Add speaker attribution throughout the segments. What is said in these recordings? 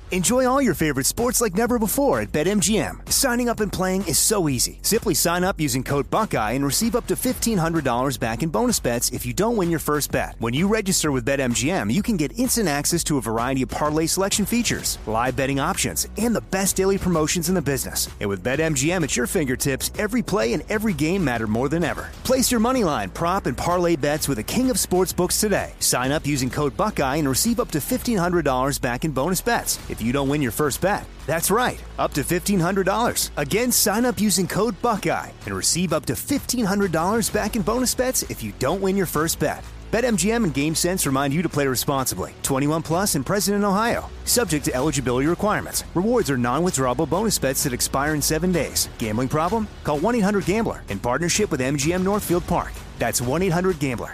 Speaker 1: Enjoy all your favorite sports like never before at BetMGM. Signing up and playing is so easy. Simply sign up using code Buckeye and receive up to $1,500 back in bonus bets if you don't win your first bet. When you register with BetMGM, you can get instant access to a variety of parlay selection features, live betting options, and the best daily promotions in the business. And with BetMGM at your fingertips, every play and every game matter more than ever. Place your moneyline, prop, and parlay bets with the king of sportsbooks today. Sign up using code Buckeye and receive up to $1,500 back in bonus bets if you don't win your first bet. That's right, up to $1,500. Again, sign up using code Buckeye and receive up to $1,500 back in bonus bets if you don't win your first bet. BetMGM and GameSense remind you to play responsibly. 21 plus and present in Ohio. Subject to eligibility requirements. Rewards are non-withdrawable bonus bets that expire in 7 days. Gambling problem? Call 1-800-GAMBLER in partnership with MGM Northfield Park. That's 1-800-GAMBLER.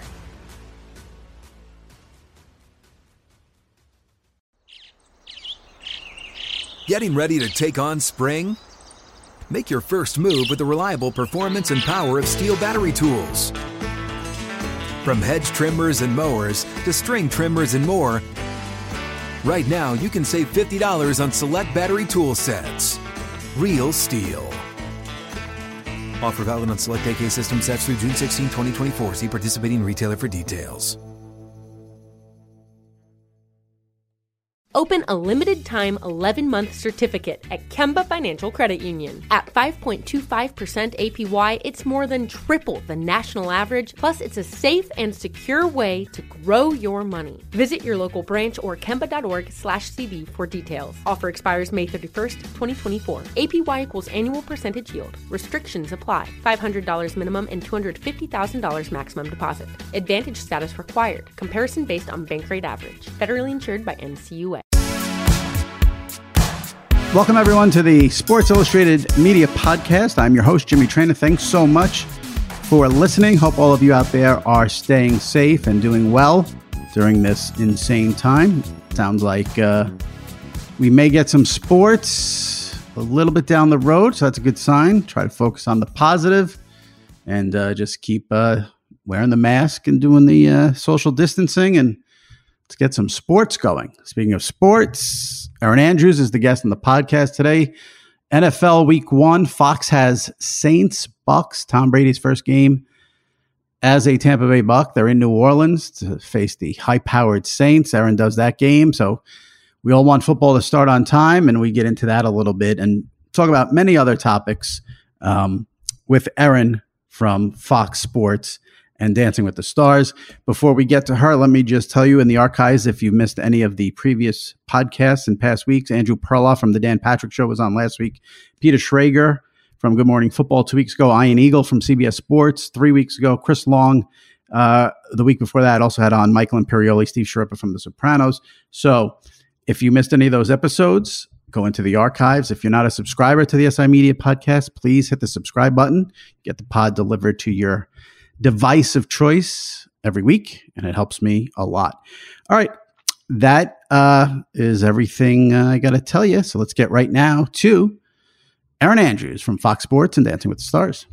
Speaker 2: Getting ready to take on spring? Make your first move with the reliable performance and power of Steel battery tools. From hedge trimmers and mowers to string trimmers and more, right now you can save $50 on select battery tool sets. Real Steel. Offer valid on select AK system sets through June 16, 2024. See participating retailer for details.
Speaker 3: Open a limited-time 11-month certificate at Kemba Financial Credit Union. At 5.25% APY, it's more than triple the national average, plus it's a safe and secure way to grow your money. Visit your local branch or kemba.org/cd for details. Offer expires May 31st, 2024. APY equals annual percentage yield. Restrictions apply. $500 minimum and $250,000 maximum deposit. Advantage status required. Comparison based on bank rate average. Federally insured by NCUA.
Speaker 4: Welcome, everyone, to the Sports Illustrated Media Podcast. I'm your host, Jimmy Traina. Thanks so much for listening. Hope all of you out there are staying safe and doing well during this insane time. Sounds like we may get some sports a little bit down the road, so that's a good sign. Try to focus on the positive and just keep wearing the mask and doing the social distancing, and let's get some sports going. Speaking of sports, Erin Andrews is the guest on the podcast today. NFL Week 1, Fox has Saints-Bucks, Tom Brady's first game as a Tampa Bay Buck. They're in New Orleans to face the high-powered Saints. Erin does that game, so we all want football to start on time, and we get into that a little bit and talk about many other topics with Erin from Fox Sports and Dancing with the Stars. Before we get to her, let me just tell you in the archives, if you missed any of the previous podcasts in past weeks, Andrew Perloff from The Dan Patrick Show was on last week. Peter Schrager from Good Morning Football 2 weeks ago. Ian Eagle from CBS Sports 3 weeks ago. Chris Long the week before that also had on Michael Imperioli, Steve Sharippa from The Sopranos. So if you missed any of those episodes, go into the archives. If you're not a subscriber to the SI Media Podcast, please hit the subscribe button. Get the pod delivered to your device of choice every week, and it helps me a lot. All right, that is everything I got to tell you. So let's get right now to Erin Andrews from Fox Sports and Dancing with the Stars.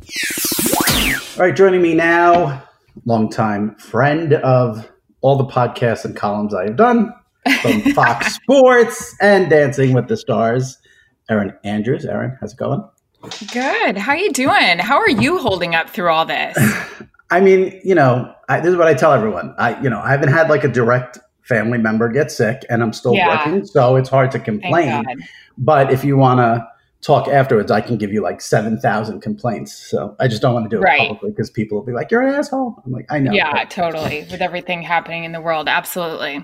Speaker 4: All right, joining me now, longtime friend of all the podcasts and columns I have done from Fox Sports and Dancing with the Stars, Erin Andrews. Erin, how's it going?
Speaker 5: Good. How are you doing? How are you holding up through all this?
Speaker 4: I mean, this is what I tell everyone. I haven't had like a direct family member get sick, and I'm still working, so it's hard to complain. But if you want to talk afterwards, I can give you like 7,000 complaints. So I just don't want to do it publicly because people will be like, "You're an asshole." I'm like, I know.
Speaker 5: Yeah, totally. With everything happening in the world, absolutely.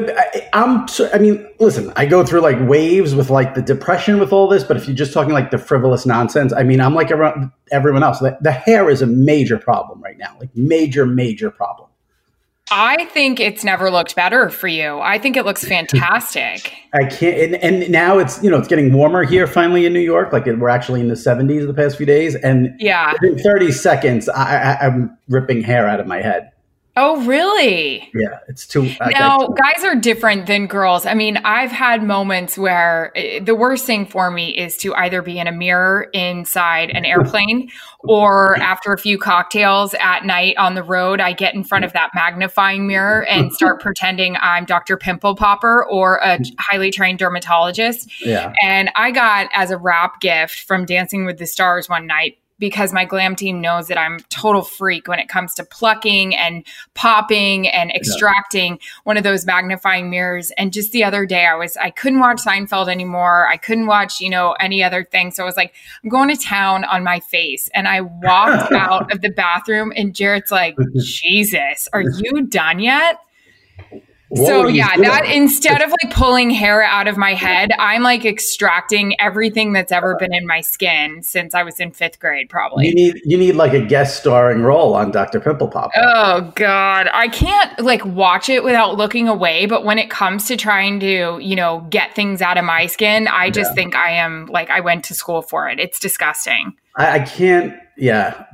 Speaker 4: Listen, I go through like waves with like the depression with all this, but if you're just talking like the frivolous nonsense, I mean, I'm like everyone else. The hair is a major problem right now, like major problem.
Speaker 5: I think it's never looked better for you. I think it looks fantastic.
Speaker 4: I can't, and now it's getting warmer here finally in New York. Like we're actually in the 70s the past few days, and
Speaker 5: yeah,
Speaker 4: in 30 seconds, I'm ripping hair out of my head.
Speaker 5: Oh, really?
Speaker 4: Yeah, it's too.
Speaker 5: Now, guys are different than girls. I mean, I've had moments where the worst thing for me is to either be in a mirror inside an airplane or after a few cocktails at night on the road, I get in front of that magnifying mirror and start pretending I'm Dr. Pimple Popper or a highly trained dermatologist.
Speaker 4: Yeah.
Speaker 5: And I got as a wrap gift from Dancing with the Stars one night, because my glam team knows that I'm a total freak when it comes to plucking and popping and extracting one of those magnifying mirrors. And just the other day I couldn't watch Seinfeld anymore. I couldn't watch, any other thing. So I was like, I'm going to town on my face. And I walked out of the bathroom and Jarrett's like, Jesus, are you done yet? So yeah, that instead of like pulling hair out of my head, I'm like extracting everything that's ever been in my skin since I was in 5th grade, probably.
Speaker 4: You need like a guest starring role on Dr. Pimple Popper.
Speaker 5: Oh God, I can't like watch it without looking away. But when it comes to trying to, get things out of my skin, I just think I am like, I went to school for it. It's disgusting.
Speaker 4: I can't. Yeah,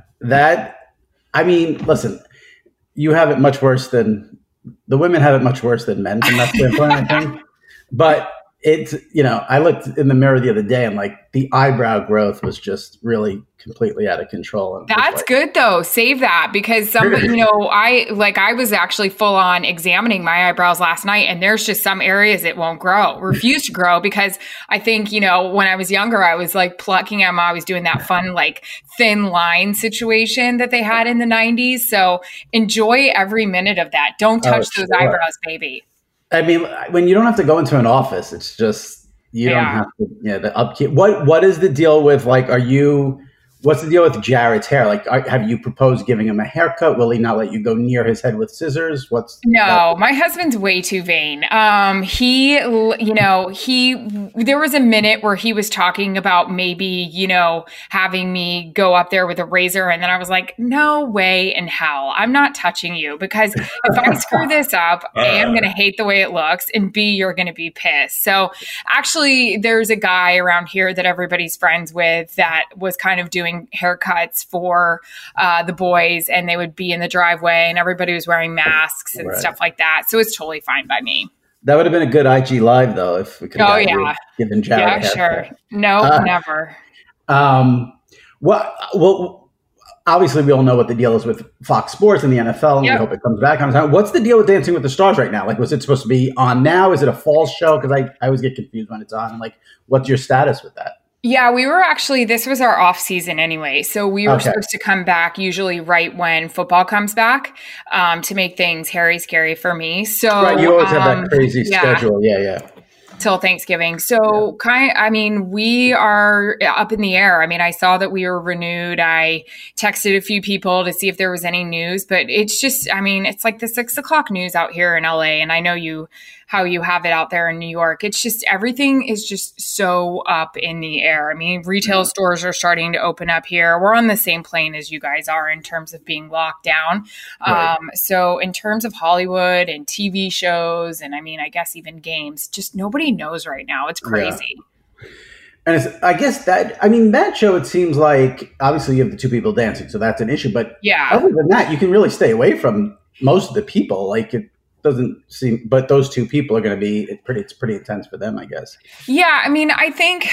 Speaker 4: listen, you have it much worse than. The women have it much worse than men from that standpoint, I think. But it's, I looked in the mirror the other day and like the eyebrow growth was just really completely out of control.
Speaker 5: That's good though. Save that, because somebody, I was actually full on examining my eyebrows last night, and there's just some areas it won't refuse to grow, because I think, when I was younger, I was like plucking them. I was doing that fun, like thin line situation that they had in the 90s. So enjoy every minute of that. Don't touch those eyebrows, baby.
Speaker 4: I mean, when you don't have to go into an office, it's just, you don't have to, the upkeep. What is the deal with what's the deal with Jarrett's hair? Like, have you proposed giving him a haircut? Will he not let you go near his head with scissors?
Speaker 5: No, my husband's way too vain. There was a minute where he was talking about maybe, having me go up there with a razor. And then I was like, no way in hell. I'm not touching you, because if I screw this up, A, I'm going to hate the way it looks, and B, you're going to be pissed. So actually, there's a guy around here that everybody's friends with that was kind of doing haircuts for the boys, and they would be in the driveway and everybody was wearing masks and stuff like that. So it's totally fine by me.
Speaker 4: That would have been a good IG live though, if we could have given Jarrett a haircut.
Speaker 5: Sure. No, never.
Speaker 4: Well, obviously we all know what the deal is with Fox Sports and the NFL, and we hope it comes back on time. What's the deal with Dancing with the Stars right now? Like, was it supposed to be on now? Is it a fall show? Because I always get confused when it's on. And like, what's your status with that?
Speaker 5: Yeah, this was our off season anyway. So we were supposed to come back usually right when football comes back, to make things hairy scary for me. So
Speaker 4: you always have that crazy schedule. Yeah.
Speaker 5: Till Thanksgiving. So we are up in the air. I mean, I saw that we were renewed. I texted a few people to see if there was any news, but it's just, it's like the 6:00 news out here in LA. And I know how you have it out there in New York. It's just, everything is just so up in the air. I mean, retail stores are starting to open up here. We're on the same plane as you guys are in terms of being locked down. Right. So in terms of Hollywood and TV shows, and I guess even games, just nobody knows right now. It's crazy.
Speaker 4: Yeah. And I guess that show, it seems like obviously you have the two people dancing, so that's an issue. But other than that, you can really stay away from most of the people. Like, it doesn't seem, but those two people are going to be it's pretty intense for them, I guess.
Speaker 5: Yeah, I think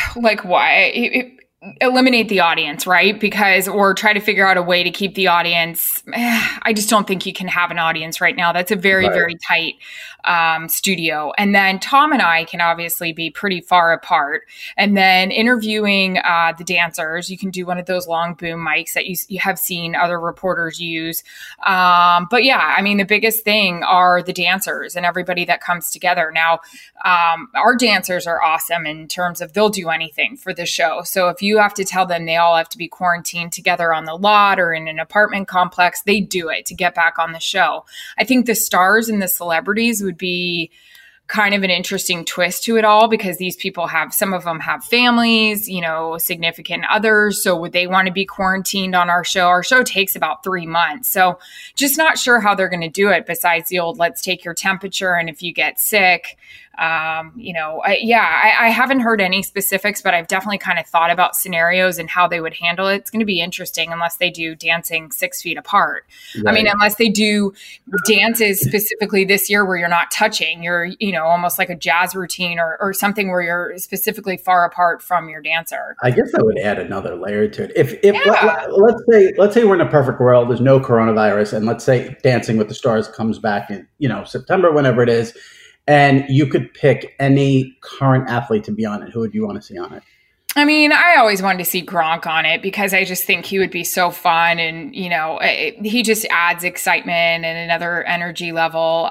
Speaker 5: eliminate the audience, right? Or try to figure out a way to keep the audience. I just don't think you can have an audience right now. That's a very, very tight studio. And then Tom and I can obviously be pretty far apart. And then interviewing the dancers, you can do one of those long boom mics that you have seen other reporters use. But yeah, the biggest thing are the dancers and everybody that comes together. Now, our dancers are awesome in terms of they'll do anything for the show. So if you have to tell them they all have to be quarantined together on the lot or in an apartment complex, they do it to get back on the show. I think the stars and the celebrities would be kind of an interesting twist to it all, because these people some of them have families, significant others. So would they want to be quarantined on our show? Our show takes about 3 months. So just not sure how they're going to do it besides the old, let's take your temperature. And if you get sick, I haven't heard any specifics, but I've definitely kind of thought about scenarios and how they would handle it. It's going to be interesting unless they do dancing 6 feet apart. Right. I mean, unless they do dances specifically this year where you're not touching, you're, almost like a jazz routine or something where you're specifically far apart from your dancer.
Speaker 4: I guess that would add another layer to it. Let's say we're in a perfect world, there's no coronavirus, and let's say Dancing with the Stars comes back in, September, whenever it is, and you could pick any current athlete to be on it. Who would you want to see on it?
Speaker 5: I mean, I always wanted to see Gronk on it because I just think he would be so fun, and he just adds excitement and another energy level.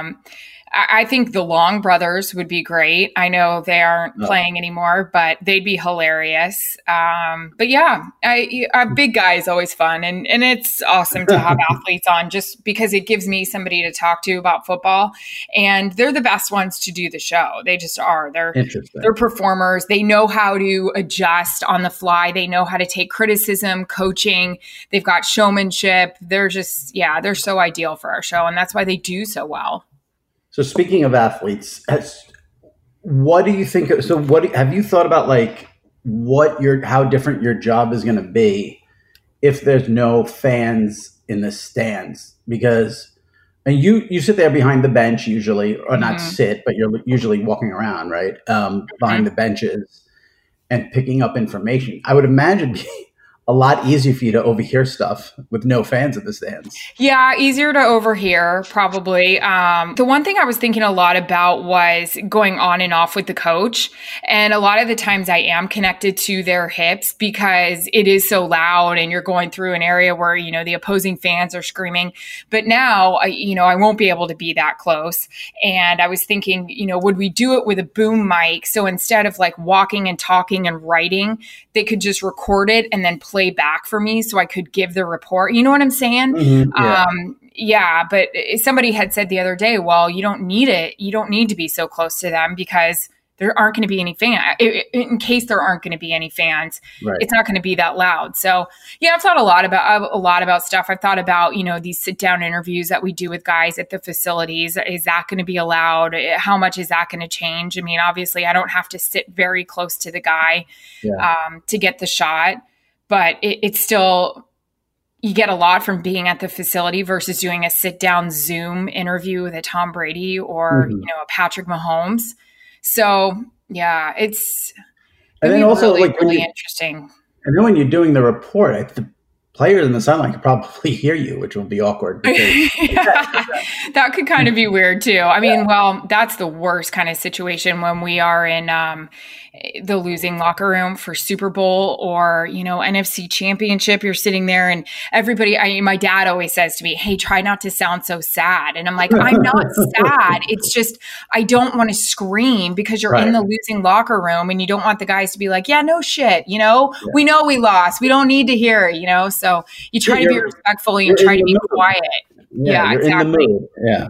Speaker 5: I think the Long brothers would be great. I know they aren't playing anymore, but they'd be hilarious. But yeah, a big guy is always fun. And it's awesome to have athletes on just because it gives me somebody to talk to about football. And they're the best ones to do the show. They just are. They're performers. They know how to adjust on the fly. They know how to take criticism, coaching. They've got showmanship. They're just, they're so ideal for our show. And that's why they do so well.
Speaker 4: So speaking of athletes, what do you think? So have you thought about how different your job is going to be if there's no fans in the stands? Because you sit there behind the bench usually, or not sit, but you're usually walking around, right? Behind the benches and picking up information. I would imagine a lot easier for you to overhear stuff with no fans in the stands.
Speaker 5: Yeah, easier to overhear, probably. The one thing I was thinking a lot about was going on and off with the coach. And a lot of the times I am connected to their hips because it is so loud and you're going through an area where, the opposing fans are screaming. But now, I won't be able to be that close. And I was thinking, would we do it with a boom mic? So instead of walking and talking and writing, they could just record it and then play back for me so I could give the report. You know what I'm saying? Mm-hmm, but somebody had said the other day, well, you don't need it. You don't need to be so close to them because there aren't going to be any fans. In case there aren't going to be any fans, right, it's not going to be that loud. So I've thought a lot about stuff. I've thought about, these sit down interviews that we do with guys at the facilities. Is that going to be allowed? How much is that going to change? I mean, obviously I don't have to sit very close to the guy to get the shot, but it's still, you get a lot from being at the facility versus doing a sit down Zoom interview with a Tom Brady or, a Patrick Mahomes. So it's
Speaker 4: also
Speaker 5: really interesting.
Speaker 4: And then when you're doing the report, the players in the sideline can probably hear you, which will be awkward.
Speaker 5: That could kind of be weird too. I mean, that's the worst kind of situation when we are in the losing locker room for Super Bowl or, NFC Championship. You're sitting there and everybody, my dad always says to me, hey, try not to sound so sad. And I'm like, I'm not sad. It's just, I don't want to scream because you're in the losing locker room and you don't want the guys to be like, yeah, no shit. We know we lost. We don't need to hear it, So you try to be respectful and you try to be quiet.
Speaker 4: Yeah, exactly. In the mood.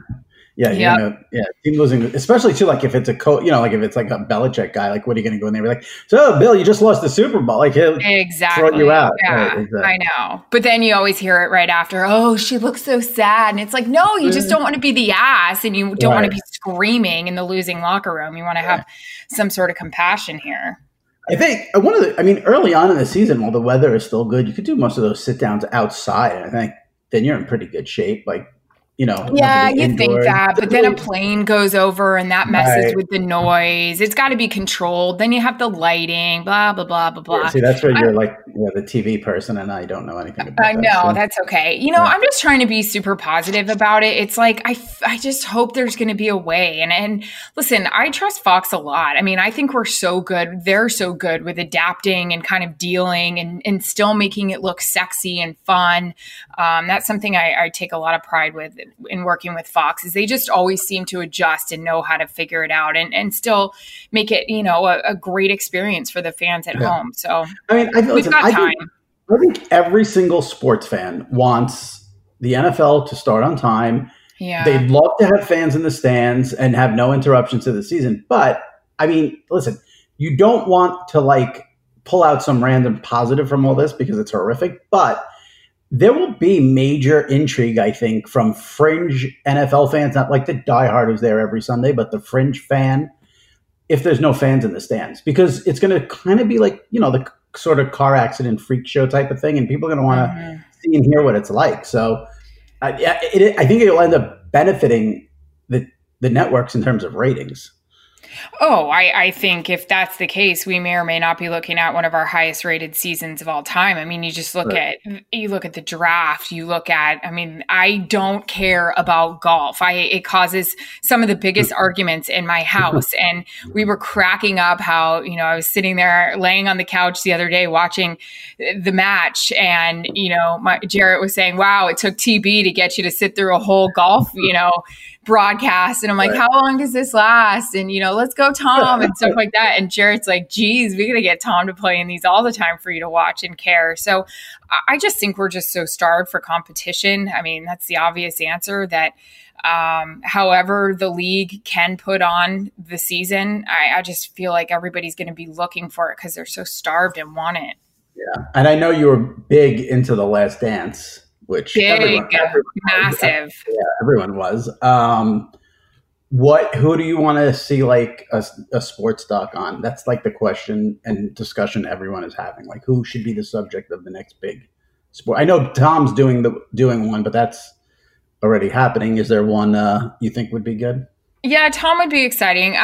Speaker 4: Team losing, especially too, if it's a coach, if it's like a Belichick guy, what are you going to go in there and be like, so Bill, you just lost the Super Bowl, he'll throw you out.
Speaker 5: Yeah, right, exactly. I know. But then you always hear it right after, oh, she looks so sad, and it's like, no, you just don't want to be the ass, and you don't want to be screaming in the losing locker room. You want to have some sort of compassion here.
Speaker 4: I think early on in the season, while the weather is still good, you could do most of those sit downs outside. I think then you're in pretty good shape. You think
Speaker 5: that, but then a plane goes over and that messes with the noise. It's got to be controlled. Then you have the lighting, blah, blah, blah, blah, blah.
Speaker 4: Yeah, see, that's where you're the TV person and I don't know anything about that.
Speaker 5: No, that's okay. I'm just trying to be super positive about it. It's like, I just hope there's going to be a way. And listen, I trust Fox a lot. I mean, I think we're so good. They're so good with adapting and kind of dealing and still making it look sexy and fun. That's something I take a lot of pride with in working with Fox is they just always seem to adjust and know how to figure it out and still make it, a great experience for the fans at home. So
Speaker 4: I think every single sports fan wants the NFL to start on time. Yeah. They'd love to have fans in the stands and have no interruptions to the season. But listen, you don't want to pull out some random positive from all this because it's horrific, but there will be major intrigue, I think, from fringe NFL fans, not like the diehard who's there every Sunday, but the fringe fan, if there's no fans in the stands, because it's going to kind of be like, the sort of car accident freak show type of thing, and people are going to want to see and hear what it's like. So I think it'll end up benefiting the networks in terms of ratings.
Speaker 5: Oh, I think if that's the case, we may or may not be looking at one of our highest rated seasons of all time. I mean, you just look at the draft, I don't care about golf. It causes some of the biggest arguments in my house. And we were cracking up how, I was sitting there laying on the couch the other day watching the match, and, Jarrett was saying, wow, it took TB to get you to sit through a whole golf, broadcast. And I'm like, how long does this last? And, let's go, Tom, and stuff like that. And Jarrett's like, geez, we got to get Tom to play in these all the time for you to watch and care. So I just think we're just so starved for competition. I mean, that's the obvious answer, that however the league can put on the season, I just feel like everybody's going to be looking for it because they're so starved and want it.
Speaker 4: Yeah. And I know you were big into The Last Dance, which
Speaker 5: everyone massive.
Speaker 4: Everyone was. Who do you want to see like a sports doc on? That's like the question and discussion everyone is having. Like, who should be the subject of the next big sport? I know Tom's doing one, but that's already happening. Is there one you think would be good? Yeah,
Speaker 5: Tom would be exciting.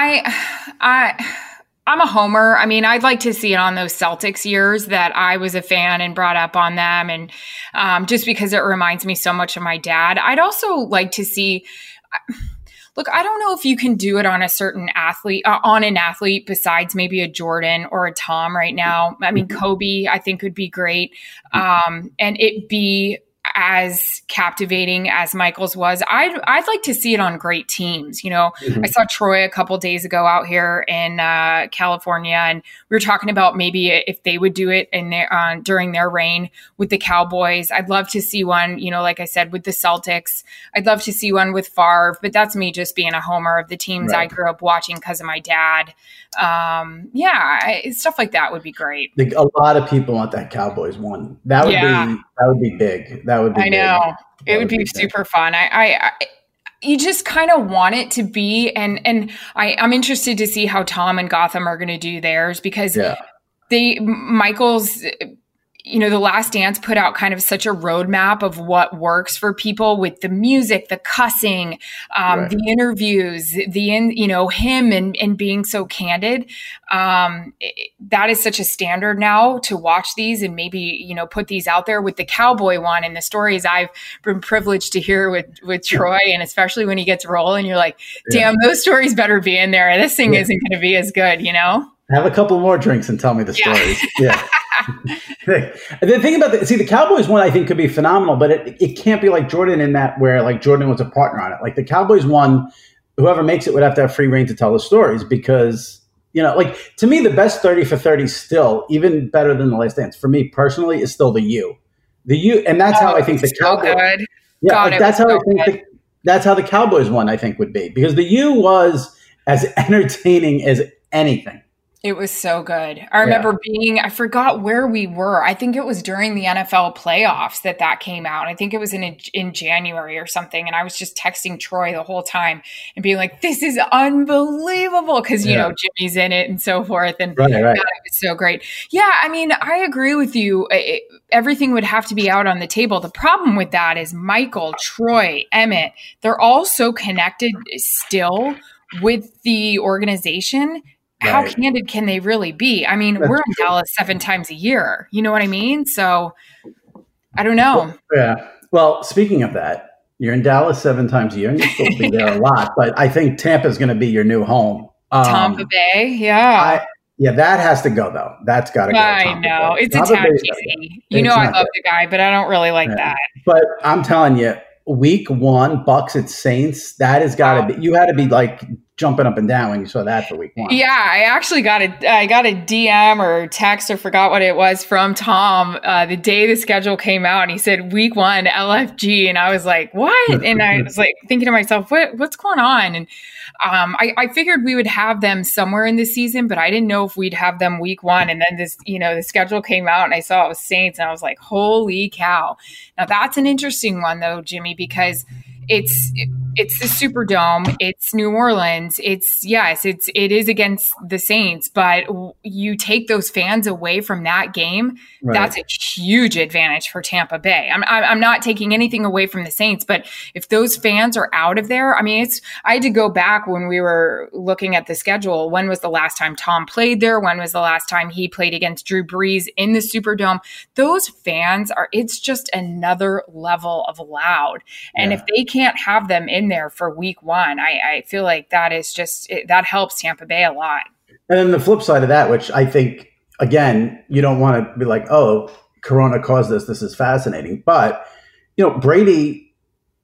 Speaker 5: I'm a homer. I mean, I'd like to see it on those Celtics years that I was a fan and brought up on them. And just because it reminds me so much of my dad. I'd also like to see, look, I don't know if you can do it on a certain athlete, on an athlete besides maybe a Jordan or a Tom right now. I mean, Kobe, I think would be great. And it be as captivating as Michael's was. I'd like to see it on great teams. I saw Troy a couple days ago out here in California, and we were talking about maybe if they would do it in their during their reign with the Cowboys. I'd love to see one, like I said, with the Celtics. I'd love to see one with Favre, but that's me just being a homer of the teams I grew up watching because of my dad. Stuff like that would be great.
Speaker 4: A lot of people want that Cowboys one. That would be big. That would be.
Speaker 5: I know it would be super fun. You just kind of want it to be, and I'm interested to see how Tom and Gotham are going to do theirs, because Michael's. The Last Dance put out kind of such a roadmap of what works for people with the music, the cussing, the interviews, him and being so candid. That is such a standard now to watch these and maybe, put these out there with the Cowboy one and the stories I've been privileged to hear with Troy. And especially when he gets rolling, you're like, damn, those stories better be in there. This thing isn't going to be as good,
Speaker 4: Have a couple more drinks and tell me the stories. Yeah. The thing about the Cowboys one, I think, could be phenomenal, but it can't be like Jordan in that where like Jordan was a partner on it. Like the Cowboys one, whoever makes it would have to have free reign to tell the stories, because, to me, the best 30 for 30 still, even better than The Last Dance for me personally, is still the U. And that's how I think the Cowboys.
Speaker 5: Good.
Speaker 4: Yeah, that's how the Cowboys one, I think, would be, because the U was as entertaining as anything.
Speaker 5: It was so good. I remember I forgot where we were. I think it was during the NFL playoffs that came out. I think it was in January or something. And I was just texting Troy the whole time and being like, this is unbelievable. Because, Jimmy's in it and so forth. And it was so great. Yeah, I mean, I agree with you. Everything would have to be out on the table. The problem with that is Michael, Troy, Emmett, they're all so connected still with the organization. How candid can they really be? I mean, we're in Dallas 7 times a year. You know what I mean? So I don't know.
Speaker 4: Well, speaking of that, you're in Dallas 7 times a year, and you're supposed to be there a lot. But I think Tampa is going to be your new home.
Speaker 5: Tampa Bay, yeah.
Speaker 4: That has to go, though. That's got to go.
Speaker 5: I know. It's a tad cheesy. I love the guy, but I don't really like that.
Speaker 4: But I'm telling you, Week 1, Bucks at Saints, that has got to be – you had to be like jumping up and down when you saw that for week 1.
Speaker 5: Yeah, I actually got a DM or text, or forgot what it was, from Tom the day the schedule came out, and he said week 1 LFG, and I was like, what? And I was like thinking to myself, what's going on? And I figured we would have them somewhere in the season, but I didn't know if we'd have them week 1. And then this, the schedule came out, and I saw it was Saints, and I was like, holy cow. Now that's an interesting one though, Jimmy, because it's the Superdome. It's New Orleans. It is against the Saints, but you take those fans away from that game. Right. That's a huge advantage for Tampa Bay. I'm not taking anything away from the Saints, but if those fans are out of there, I had to go back when we were looking at the schedule. When was the last time Tom played there? When was the last time he played against Drew Brees in the Superdome? Those fans it's just another level of loud. And if they can't have them in there for week 1, I feel like that is just that helps Tampa Bay a lot.
Speaker 4: And then the flip side of that, which I think, again, you don't want to be like, oh, Corona caused this is fascinating, but Brady,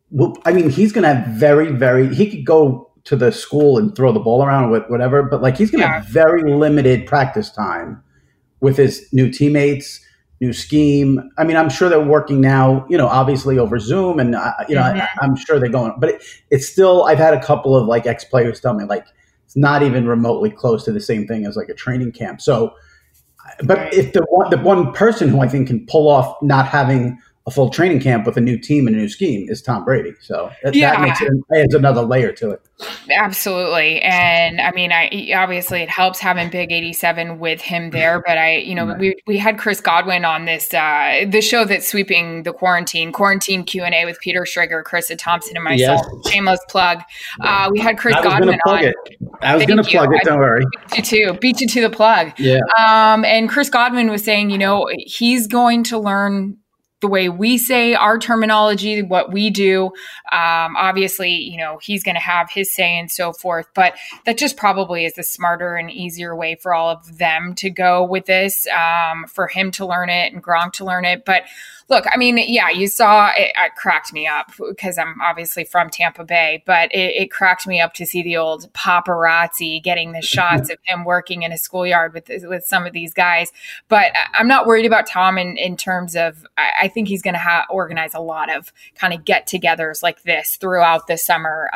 Speaker 4: he's going to have he could go to the school and throw the ball around with whatever, but he's going to have very limited practice time with his new teammates, new scheme. I'm sure they're working now, obviously over Zoom, and I'm sure they're going. But it's still. I've had a couple of ex-players tell me it's not even remotely close to the same thing as a training camp. So, but if the one person who I think can pull off not having a full training camp with a new team and a new scheme is Tom Brady. So that makes it adds another layer to it.
Speaker 5: Absolutely. And obviously it helps having Big 87 with him there, but we had Chris Godwin on this, the show that's sweeping the quarantine Q&A with Peter Schrager, Krista Thompson, and myself. Yes. Shameless plug. We had Chris Godwin on.
Speaker 4: I was going to plug it. Don't worry.
Speaker 5: Beat you to the plug. Yeah. And Chris Godwin was saying, he's going to learn the way we say our terminology, what we do. Obviously, he's going to have his say and so forth, but that just probably is the smarter and easier way for all of them to go with this, for him to learn it and Gronk to learn it. But look, you saw it cracked me up because I'm obviously from Tampa Bay, but it cracked me up to see the old paparazzi getting the shots of him working in a schoolyard with some of these guys. But I'm not worried about Tom in terms of, I think he's going to organize a lot of kind of get-togethers like this throughout the summer.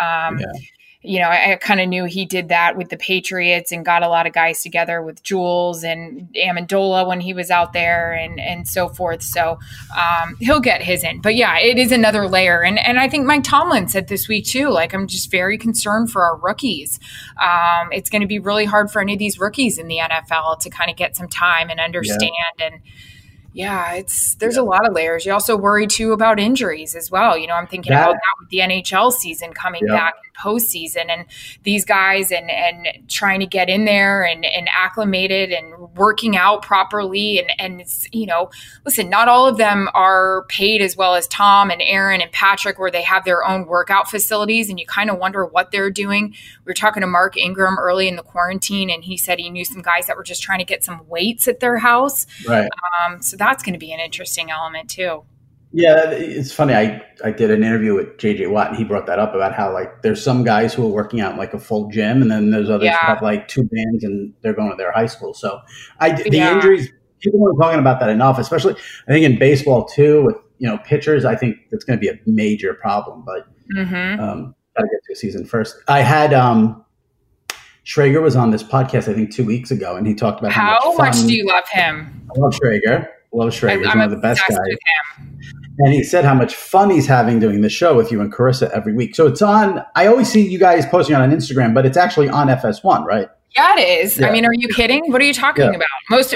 Speaker 5: I kind of knew he did that with the Patriots and got a lot of guys together with Jules and Amendola when he was out there and so forth. So he'll get his in. But yeah, it is another layer. And I think Mike Tomlin said this week too, I'm just very concerned for our rookies. It's going to be really hard for any of these rookies in the NFL to kind of get some time and understand. And there's a lot of layers. You also worry too about injuries as well. I'm thinking about that with the NHL season coming back in postseason, and these guys and trying to get in there and acclimated and working out properly. And it's, listen, not all of them are paid as well as Tom and Aaron and Patrick, where they have their own workout facilities, and you kind of wonder what they're doing. We were talking to Mark Ingram early in the quarantine, and he said he knew some guys that were just trying to get some weights at their house. Right. So that's going to be an interesting element too.
Speaker 4: Yeah, it's funny. I did an interview with JJ Watt, and he brought that up about how there's some guys who are working out in a full gym, and then there's others who have 2 bands and they're going to their high school. So the injuries, people aren't talking about that enough, especially I think in baseball too with pitchers. I think that's going to be a major problem. But gotta get to a season first. I had Schrager was on this podcast I think 2 weeks ago, and he talked about
Speaker 5: how much do you love him?
Speaker 4: I love Schrager. He's one of the best guys. And he said how much fun he's having doing the show with you and Carissa every week. So it's on, I always see you guys posting on Instagram, but it's actually on FS1, right?
Speaker 5: Yeah, it is. Yeah. Are you kidding? What are you talking about?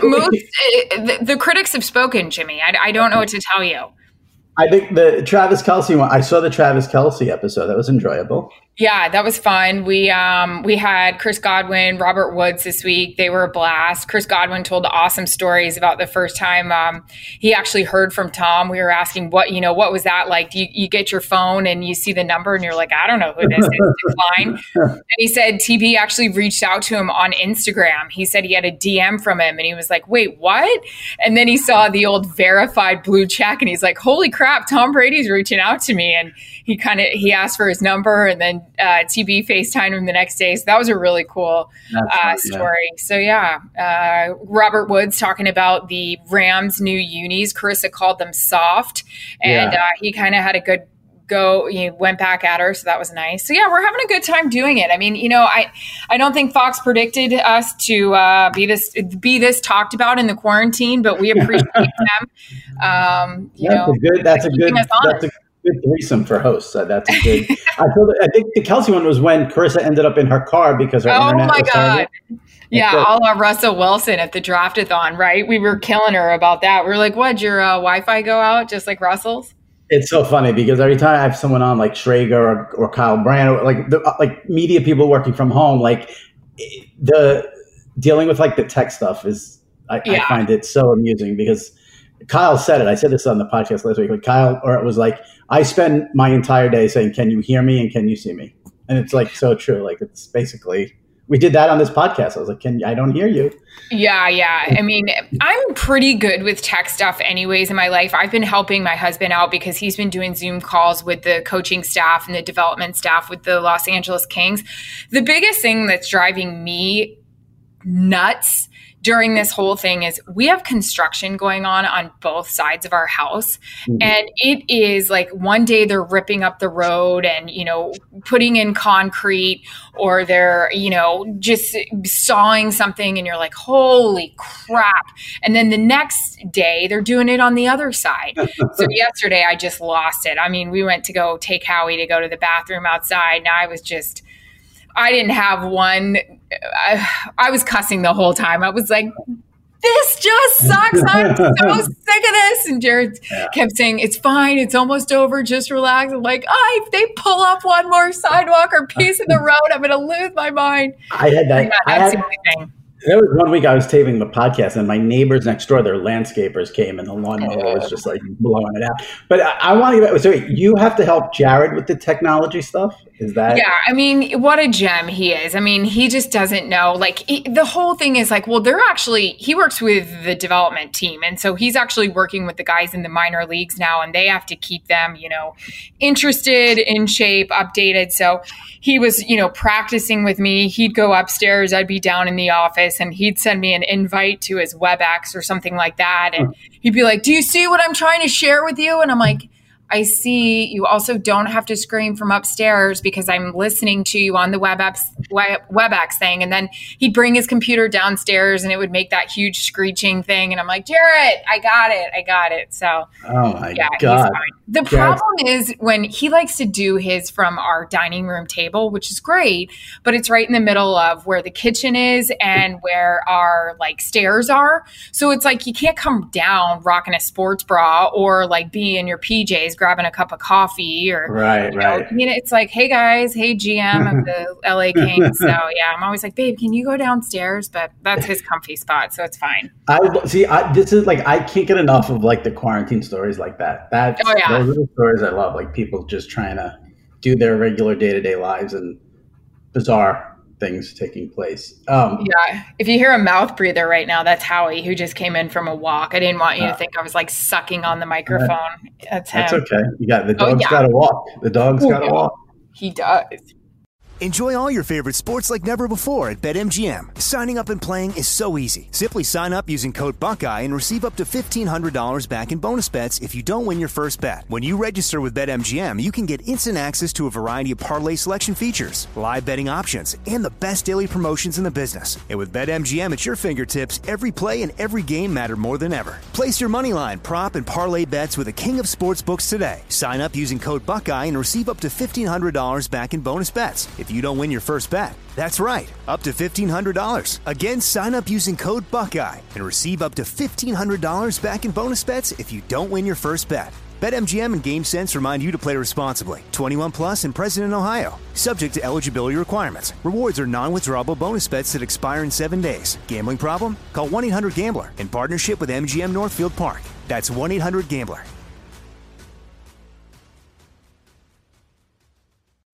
Speaker 5: The critics have spoken, Jimmy. I don't know what to tell you.
Speaker 4: I think the Travis Kelce one, I saw the Travis Kelce episode. That was enjoyable.
Speaker 5: Yeah, that was fun. We had Chris Godwin, Robert Woods this week. They were a blast. Chris Godwin told awesome stories about the first time he actually heard from Tom. We were asking what was that like? Do you get your phone and you see the number and you're like, I don't know who this is. Decline. And he said TB actually reached out to him on Instagram. He said he had a DM from him and he was like, wait, what? And then he saw the old verified blue check and he's like, holy crap, Tom Brady's reaching out to me. And he asked for his number and then TB FaceTime him the next day. So that was a really cool story. Yeah. So Robert Woods talking about the Rams' new unis. Carissa called them soft, and he kind of had a good go. He went back at her, so that was nice. So yeah, we're having a good time doing it. I mean, I don't think Fox predicted us to be this talked about in the quarantine, but we appreciate them.
Speaker 4: That's a good threesome for hosts. That's a good. I think the Kelsey one was when Carissa ended up in her car because her internet was terrible.
Speaker 5: Yeah, a la Russell Wilson at the Draftathon, right? We were killing her about that. We were like, "What'd your Wi-Fi go out just like Russell's?"
Speaker 4: It's so funny because every time I have someone on like Schrager or Kyle Brand, or like media people working from home, like the dealing with like the tech stuff is, I find it so amusing because Kyle said it. I said this on the podcast last week. Like it was like, I spend my entire day saying, "Can you hear me and can you see me?" And it's like so true. Like it's basically. We did that on this podcast. I was like, I don't hear you.
Speaker 5: Yeah. I mean, I'm pretty good with tech stuff anyways in my life. I've been helping my husband out because he's been doing Zoom calls with the coaching staff and the development staff with the Los Angeles Kings. The biggest thing that's driving me nuts during this whole thing is we have construction going on both sides of our house. Mm-hmm. And it is like one day they're ripping up the road and, putting in concrete, or they're, just sawing something and you're like, holy crap. And then the next day they're doing it on the other side. So yesterday I just lost it. I mean, we went to go take Howie to go to the bathroom outside, and I didn't have one. I was cussing the whole time. I was like, this just sucks. I'm so sick of this. And Jared kept saying, it's fine. It's almost over. Just relax. I'm like, if they pull up one more sidewalk or piece of the road, I'm going to lose my mind.
Speaker 4: I had that. That's the only thing. There was one week I was taping the podcast and my neighbors next door, their landscapers came and the lawnmower was just like blowing it out. But I want to get, so you have to help Jared with the technology stuff? Is that?
Speaker 5: Yeah. I mean, what a gem he is. I mean, he just doesn't know. Like the whole thing is like, well, he works with the development team. And so he's actually working with the guys in the minor leagues now, and they have to keep them, interested, in shape, updated. So he was, practicing with me. He'd go upstairs. I'd be down in the office and he'd send me an invite to his WebEx or something like that. And he'd be like, do you see what I'm trying to share with you? And I'm like, I see. You also don't have to scream from upstairs because I'm listening to you on the WebEx thing. And then he'd bring his computer downstairs and it would make that huge screeching thing. And I'm like, Jarrett, I got it. So,
Speaker 4: oh my God.
Speaker 5: He's fine. The problem is when he likes to do his from our dining room table, which is great, but it's right in the middle of where the kitchen is and where our like stairs are. So it's like you can't come down rocking a sports bra or like be in your PJs grabbing a cup of coffee or
Speaker 4: right.
Speaker 5: It's like, hey guys, hey GM of the LA Kings. So yeah, I'm always like, babe, can you go downstairs? But that's his comfy spot, so it's fine.
Speaker 4: This is like I can't get enough of like the quarantine stories like that. Those are the stories I love. Like people just trying to do their regular day-to-day lives and bizarre things taking place.
Speaker 5: If you hear a mouth breather right now, that's Howie, who just came in from a walk. I didn't want you to think I was like sucking on the microphone. That's him.
Speaker 4: That's okay. The dog's got to walk. The dog's got to walk.
Speaker 5: He does.
Speaker 1: Enjoy all your favorite sports like never before at BetMGM. Signing up and playing is so easy. Simply sign up using code Buckeye and receive up to $1,500 back in bonus bets if you don't win your first bet. When you register with BetMGM, you can get instant access to a variety of parlay selection features, live betting options, and the best daily promotions in the business. And with BetMGM at your fingertips, every play and every game matter more than ever. Place your moneyline, prop, and parlay bets with the king of sportsbooks today. Sign up using code Buckeye and receive up to $1,500 back in bonus bets if you don't win your first bet. That's right, up to $1,500. Again, sign up using code Buckeye and receive up to $1,500 back in bonus bets if you don't win your first bet. BetMGM and GameSense remind you to play responsibly. 21 plus and present in Ohio. Subject to eligibility requirements. Rewards are non-withdrawable bonus bets that expire in 7 days. Gambling problem? Call 1-800-GAMBLER in partnership with MGM Northfield Park. That's 1-800-GAMBLER.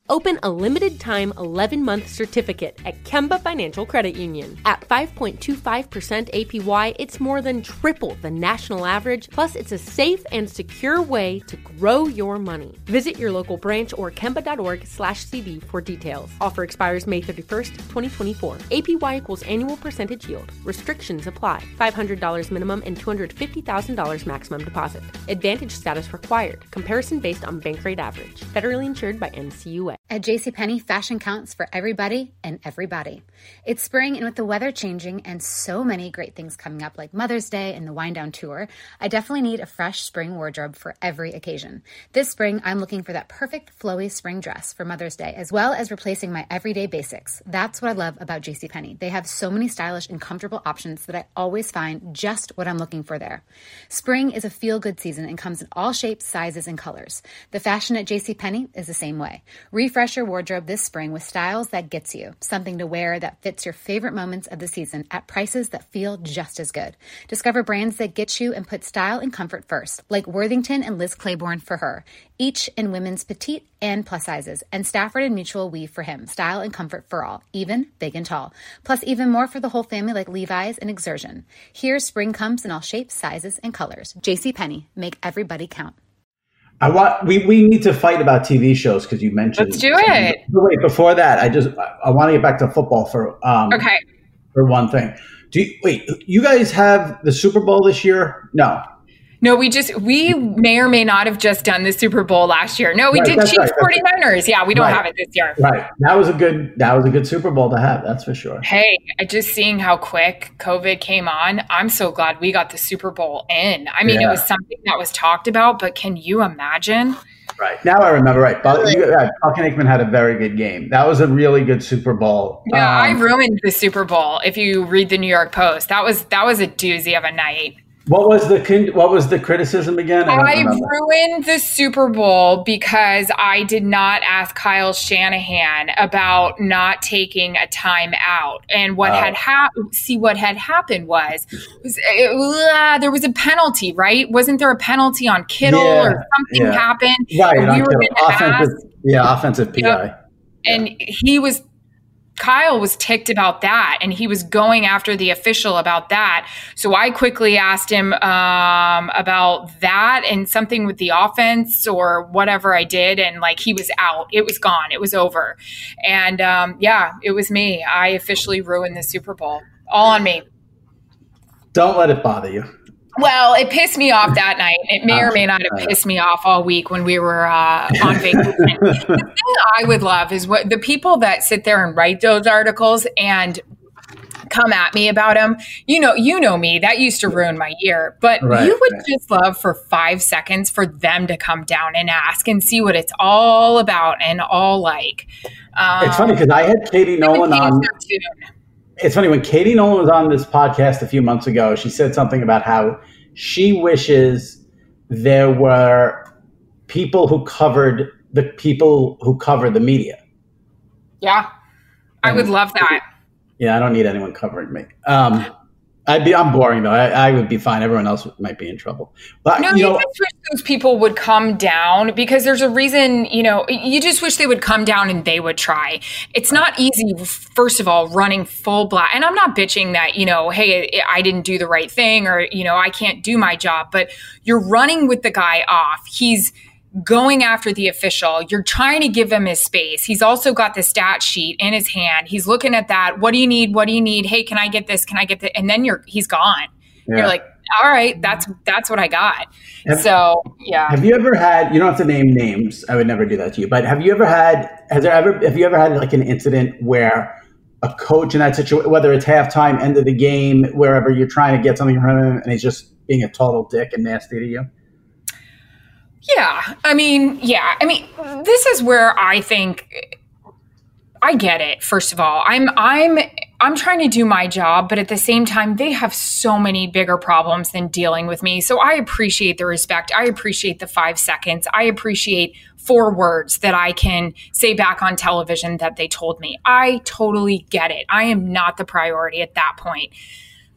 Speaker 3: Open a limited-time 11-month certificate at Kemba Financial Credit Union. At 5.25% APY, it's more than triple the national average, plus it's a safe and secure way to grow your money. Visit your local branch or kemba.org/CD for details. Offer expires May 31st, 2024. APY equals annual percentage yield. Restrictions apply. $500 minimum and $250,000 maximum deposit. Advantage status required. Comparison based on bank rate average. Federally insured by NCUA.
Speaker 6: At JCPenney, fashion counts for everybody and everybody. It's spring, and with the weather changing and so many great things coming up like Mother's Day and the Wind Down Tour, I definitely need a fresh spring wardrobe for every occasion. This spring, I'm looking for that perfect flowy spring dress for Mother's Day, as well as replacing my everyday basics. That's what I love about JCPenney. They have so many stylish and comfortable options that I always find just what I'm looking for there. Spring is a feel-good season and comes in all shapes, sizes, and colors. The fashion at JCPenney is the same way. Refresh your wardrobe this spring with styles that gets you, something to wear that fits your favorite moments of the season at prices that feel just as good. Discover brands that get you and put style and comfort first, like Worthington and Liz Claiborne for her, each in women's petite and plus sizes, and Stafford and Mutual Weave for him, style and comfort for all, even big and tall. Plus even more for the whole family like Levi's and Exertion. Here, spring comes in all shapes, sizes, and colors. JCPenney, make everybody count.
Speaker 4: We need to fight about TV shows because you mentioned.
Speaker 5: Let's do it.
Speaker 4: Wait, before that, I want to get back to football for one thing. You guys have the Super Bowl this year? No,
Speaker 5: we may or may not have just done the Super Bowl last year. No, we did Chiefs 49ers. Yeah, we don't have it this year.
Speaker 4: Right. That was a good Super Bowl to have, that's for sure.
Speaker 5: Hey, just seeing how quick COVID came on, I'm so glad we got the Super Bowl in. I mean, It was something that was talked about, but can you imagine?
Speaker 4: Right. Now I remember, right. Falcon Aikman had a very good game. That was a really good Super Bowl.
Speaker 5: Yeah, I ruined the Super Bowl. If you read the New York Post, that was a doozy of a night.
Speaker 4: What was the criticism again?
Speaker 5: I ruined the Super Bowl because I did not ask Kyle Shanahan about not taking a time out. And what had happened was there was a penalty, right? Wasn't there a penalty on Kittle or something happened?
Speaker 4: Right.
Speaker 5: And we were going to ask.
Speaker 4: Offensive PI.
Speaker 5: And Kyle was ticked about that, and he was going after the official about that. So I quickly asked him about that and something with the offense or whatever I did, and he was out. It was gone. It was over. And it was me. I officially ruined the Super Bowl. All on me.
Speaker 4: Don't let it bother you.
Speaker 5: Well, it pissed me off that night. It may or may not have pissed me off all week when we were on vacation. The thing I would love is what the people that sit there and write those articles and come at me about them. You know me. That used to ruin my year. But you would just love for 5 seconds for them to come down and ask and see what it's all about and all like.
Speaker 4: It's funny because I had Katie Nolan on. It's funny, when Katie Nolan was on this podcast a few months ago, she said something about how she wishes there were people who covered the people who cover the media.
Speaker 5: Yeah, I would love that.
Speaker 4: Yeah, I don't need anyone covering me. I'm boring though. I would be fine. Everyone else might be in trouble. But
Speaker 5: no, you just wish those people would come down because there's a reason. You just wish they would come down and they would try. It's not easy. First of all, running full blast, and I'm not bitching that hey, I didn't do the right thing or I can't do my job. But you're running with the guy off. He's going after the official. You're trying to give him his space. He's also got the stat sheet in his hand. He's looking at that. What do you need? What do you need? Hey, can I get this? Can I get that? And then he's gone. Yeah. You're like, all right, that's what I got. Have you ever had, you don't have to name names. I would never do that to you, but have you ever had like an incident where a coach in that situation, whether it's halftime, end of the game, wherever you're trying to get something from him and he's just being a total dick and nasty to you? Yeah. I mean, this is where I think I get it. First of all, I'm trying to do my job, but at the same time, they have so many bigger problems than dealing with me. So I appreciate the respect. I appreciate the 5 seconds. I appreciate 4 words that I can say back on television that they told me. I totally get it. I am not the priority at that point.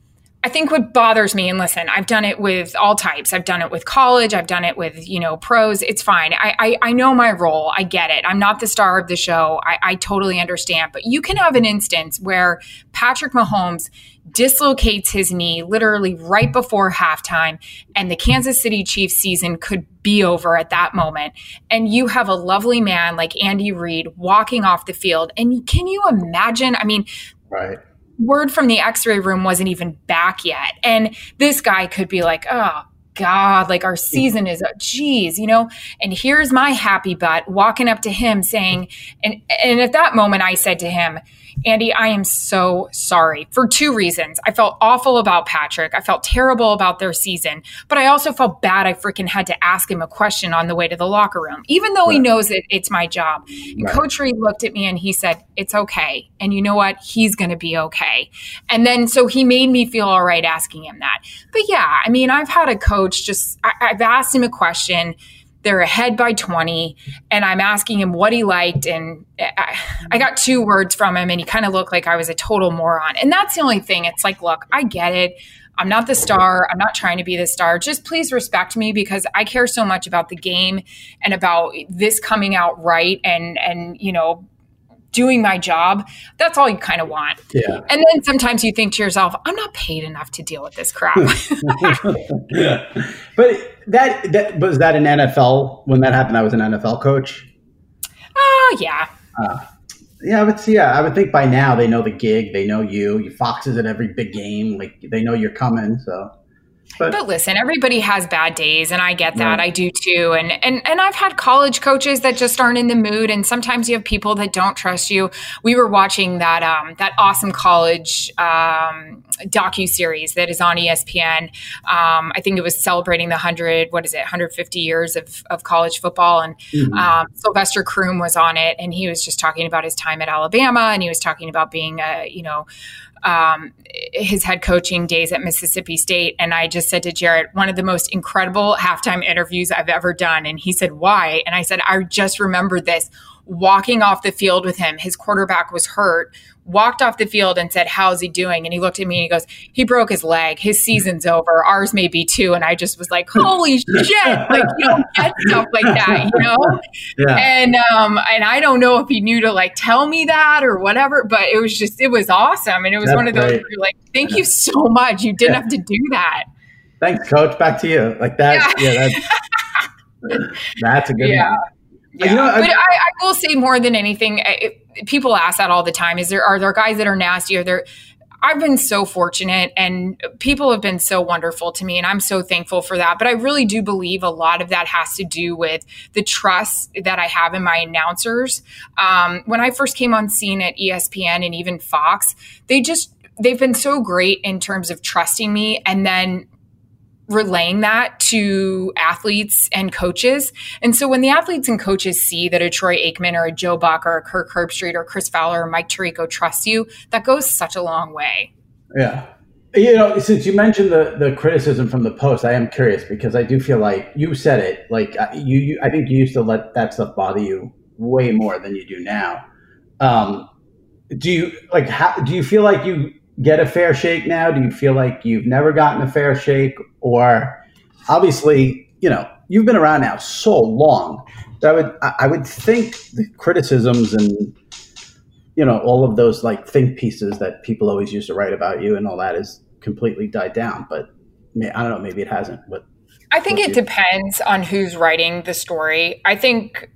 Speaker 5: I think what bothers me, and listen, I've done it with all types. I've done it with college. I've done it with, pros. It's fine. I know my role. I get it. I'm not the star of the show. I totally understand. But you can have an instance where Patrick Mahomes dislocates his knee literally right before halftime, and the Kansas City Chiefs season could be over at that moment. And you have a lovely man like Andy Reid walking off the field. And can you imagine? I mean,
Speaker 4: right.
Speaker 5: Word from the x-ray room wasn't even back yet. And this guy could be like, oh God, like our season is, geez, and here's my happy butt walking up to him saying, and at that moment I said to him, Andy, I am so sorry for two reasons. I felt awful about Patrick. I felt terrible about their season, but I also felt bad. I freaking had to ask him a question on the way to the locker room, even though he knows that it's my job. And Coach Reid looked at me and he said, it's okay. And you know what? He's going to be okay. And then, so he made me feel all right asking him that. But yeah, I mean, I've had a coach I've asked him a question. They're ahead by 20, and I'm asking him what he liked. And I got 2 words from him, and he kind of looked like I was a total moron. And that's the only thing. It's like, look, I get it. I'm not the star. I'm not trying to be the star. Just please respect me, because I care so much about the game and about this coming out right and doing my job. That's all you kind of want.
Speaker 4: Yeah.
Speaker 5: And then sometimes you think to yourself, I'm not paid enough to deal with this crap.
Speaker 4: Yeah. But that was that an NFL, when that happened, I was an NFL coach?
Speaker 5: Oh, yeah.
Speaker 4: I would think by now they know the gig. They know you. Fox is at every big game. Like, they know you're coming. So, but
Speaker 5: listen, everybody has bad days, and I get that. I do too. And I've had college coaches that just aren't in the mood, and sometimes you have people that don't trust you. We were watching that awesome college docuseries that is on ESPN. I think it was celebrating the 150 years of college football, and Sylvester Croom was on it, and he was just talking about his time at Alabama, and he was talking about being his head coaching days at Mississippi State. And I just said to Jarrett, one of the most incredible halftime interviews I've ever done. And he said, why? And I said, I just remembered this. Walking off the field with him, his quarterback was hurt, walked off the field and said, how's he doing? And he looked at me and he goes, he broke his leg. His season's over. Ours may be too. And I just was like, holy shit. Like, you don't get stuff like that, Yeah. And I don't know if he knew to like tell me that or whatever, but it was awesome. And it was one of those where you're like, thank you so much. You didn't have to do that.
Speaker 4: Thanks, Coach. Back to you. Like that. Yeah. That's a good one.
Speaker 5: Yeah, but I will say more than anything, people ask that all the time. Are there guys that are nasty? I've been so fortunate, and people have been so wonderful to me, and I'm so thankful for that. But I really do believe a lot of that has to do with the trust that I have in my announcers. When I first came on scene at ESPN and even Fox, they've been so great in terms of trusting me and then relaying that to athletes and coaches. And so when the athletes and coaches see that a Troy Aikman or a Joe Buck or a Kirk Herbstreit or Chris Fowler or Mike Tirico trusts you, that goes such a long way.
Speaker 4: Yeah. Since you mentioned the criticism from the Post, I am curious, because I do feel like you said it, like I think you used to let that stuff bother you way more than you do now. Do you feel like you get a fair shake now? Do you feel like you've never gotten a fair shake? Or obviously, you've been around now so long that I would think the criticisms and, all of those like think pieces that people always used to write about you and all that is completely died down. But I don't know, maybe it hasn't. But
Speaker 5: I think it depends on who's writing the story. I think,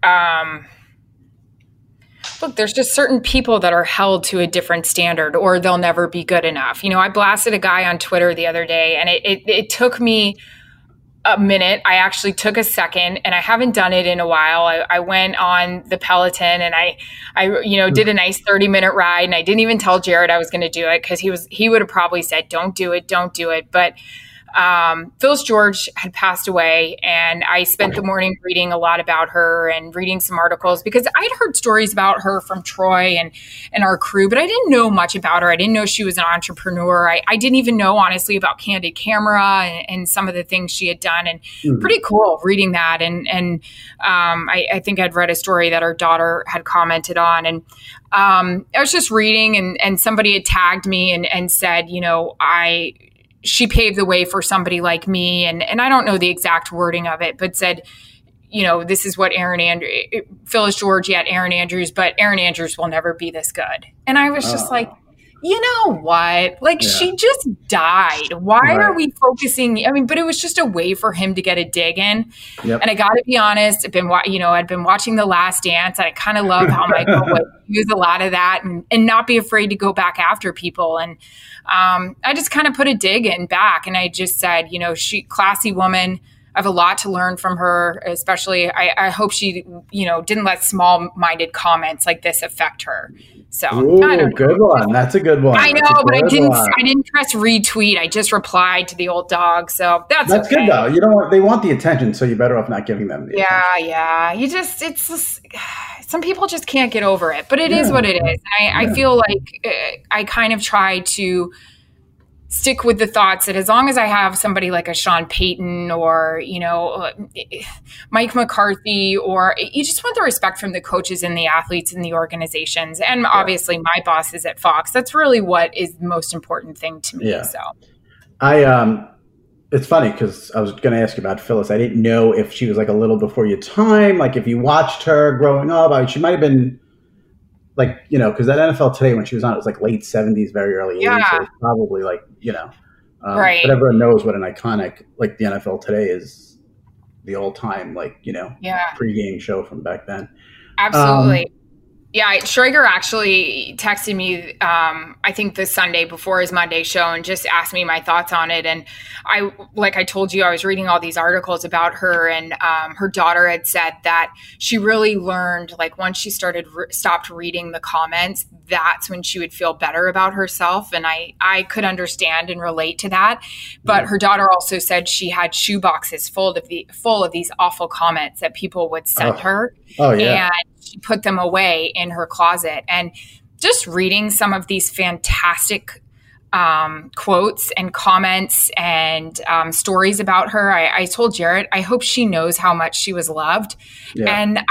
Speaker 5: look, there's just certain people that are held to a different standard, or they'll never be good enough. I blasted a guy on Twitter the other day, and it took me a minute. I actually took a second, and I haven't done it in a while. I went on the Peloton, and I did a nice 30-minute ride, and I didn't even tell Jared I was going to do it, because he would have probably said, don't do it. But Phyllis George had passed away, and I spent the morning reading a lot about her and reading some articles, because I'd heard stories about her from Troy and our crew, but I didn't know much about her. I didn't know she was an entrepreneur. I didn't even know, honestly, about Candid Camera and some of the things she had done, and pretty cool reading that. And I think I'd read a story that her daughter had commented on, and I was just reading, and somebody had tagged me and said, she paved the way for somebody like me. And I don't know the exact wording of it, but said, this is what Phyllis George at Erin Andrews, but Erin Andrews will never be this good. And I was just like, you know what? She just died. Why are we focusing? But it was just a way for him to get a dig in. Yep. And I got to be honest, I'd been watching The Last Dance, and I kind of love how Michael would use a lot of that and not be afraid to go back after people. And I just kind of put a dig in back, and I just said, she classy woman. I have a lot to learn from her, especially I hope she, didn't let small-minded comments like this affect her. So I don't know.
Speaker 4: Good one. That's a good one.
Speaker 5: I know, but I didn't press retweet. I just replied to the old dog. So that's okay.
Speaker 4: Good though. They want the attention, so you're better off not giving them the attention.
Speaker 5: Yeah. It's just, some people just can't get over it, but it is what it is. And I feel like I kind of try to stick with the thoughts that as long as I have somebody like a Sean Payton or, Mike McCarthy, or you just want the respect from the coaches and the athletes and the organizations. And obviously my bosses at Fox, that's really what is the most important thing to me. Yeah. So
Speaker 4: it's funny because I was going to ask you about Phyllis. I didn't know if she was like a little before your time. Like if you watched her growing up, she might've been because that NFL Today, when she was on, it was like late 70s, very early 80s. So it was probably right. But everyone knows what an iconic, like the NFL Today is, the old time, pregame show from back then.
Speaker 5: Absolutely. Schrager actually texted me, I think the Sunday before his Monday show, and just asked me my thoughts on it. And I told you, I was reading all these articles about her, and her daughter had said that she really learned, once she stopped reading the comments, that's when she would feel better about herself. And I could understand and relate to that. But her daughter also said she had shoeboxes full of these awful comments that people would send her. Oh, yeah. And she put them away in her closet. And just reading some of these fantastic quotes and comments and stories about her, I told Jarrett, I hope she knows how much she was loved. Yeah. And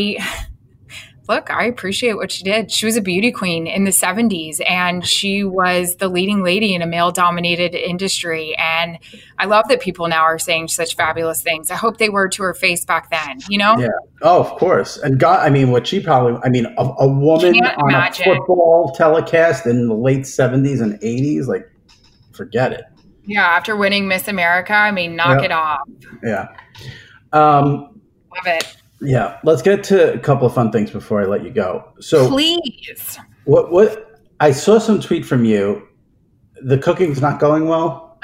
Speaker 5: I appreciate what she did. She was a beauty queen in the 70s, and she was the leading lady in a male-dominated industry. And I love that people now are saying such fabulous things. I hope they were to her face back then, Yeah.
Speaker 4: Oh, of course. And God, what she probably, a woman on a football telecast in the late 70s and 80s, forget it.
Speaker 5: Yeah. After winning Miss America, knock it off.
Speaker 4: Yeah.
Speaker 5: Love it.
Speaker 4: Yeah, let's get to a couple of fun things before I let you go. So,
Speaker 5: please.
Speaker 4: What I saw some tweet from you. The cooking's not going well.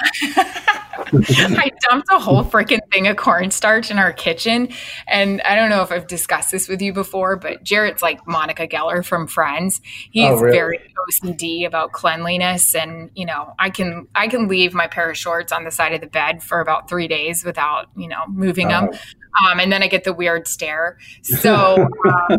Speaker 5: I dumped a whole freaking thing of cornstarch in our kitchen, and I don't know if I've discussed this with you before, but Jarrett's like Monica Geller from Friends. He's very OCD about cleanliness, and I can leave my pair of shorts on the side of the bed for about 3 days without moving them. And then I get the weird stare. So,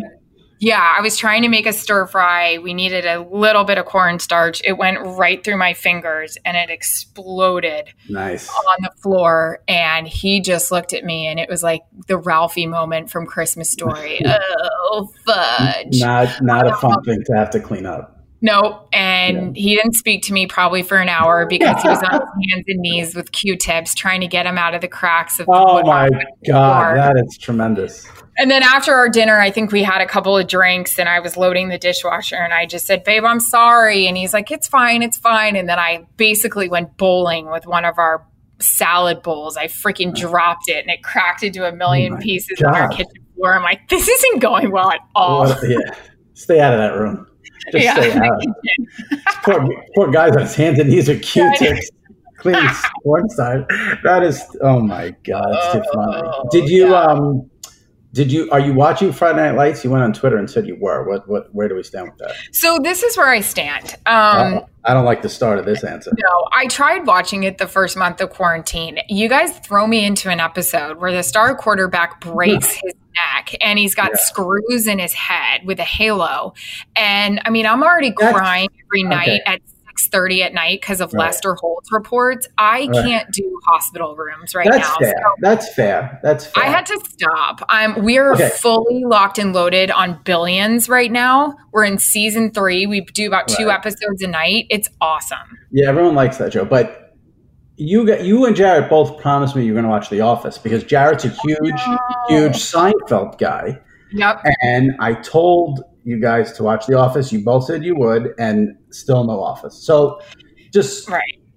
Speaker 5: I was trying to make a stir fry. We needed a little bit of cornstarch. It went right through my fingers and it exploded on the floor. And he just looked at me, and it was like the Ralphie moment from Christmas Story. Oh, fudge.
Speaker 4: Not a fun thing to have to clean up.
Speaker 5: Nope. And he didn't speak to me probably for an hour because he was on his hands and knees with Q-tips trying to get him out of the cracks of the
Speaker 4: Oh my God, that is tremendous.
Speaker 5: And then after our dinner, I think we had a couple of drinks, and I was loading the dishwasher, and I just said, babe, I'm sorry. And he's like, it's fine. And then I basically went bowling with one of our salad bowls. I freaking dropped it, and it cracked into a million pieces on our kitchen floor. I'm like, this isn't going well at all.
Speaker 4: Stay out of that room. Just stay out. Poor guy's on his hands and knees with Q-tips cleaning cornstarch. That is, oh my God, it's too funny. Are you watching Friday Night Lights? You went on Twitter and said you were. Where do we stand with that?
Speaker 5: So this is where I stand.
Speaker 4: I don't like the start of this answer.
Speaker 5: No, I tried watching it the first month of quarantine. You guys throw me into an episode where the star quarterback breaks his neck and he's got screws in his head with a halo. And I'm already crying every night at 6:30 at night because of Lester Holt's reports. I can't do hospital rooms now.
Speaker 4: Fair. So That's fair.
Speaker 5: I had to stop. We're fully locked and loaded on Billions right now. We're in season 3. We do about 2 episodes a night. It's awesome.
Speaker 4: Yeah, everyone likes that show. But you and Jarrett both promised me you're going to watch The Office because Jarrett's a huge Seinfeld guy.
Speaker 5: Yep.
Speaker 4: And I told you guys to watch The Office. You both said you would, and still no Office. So just,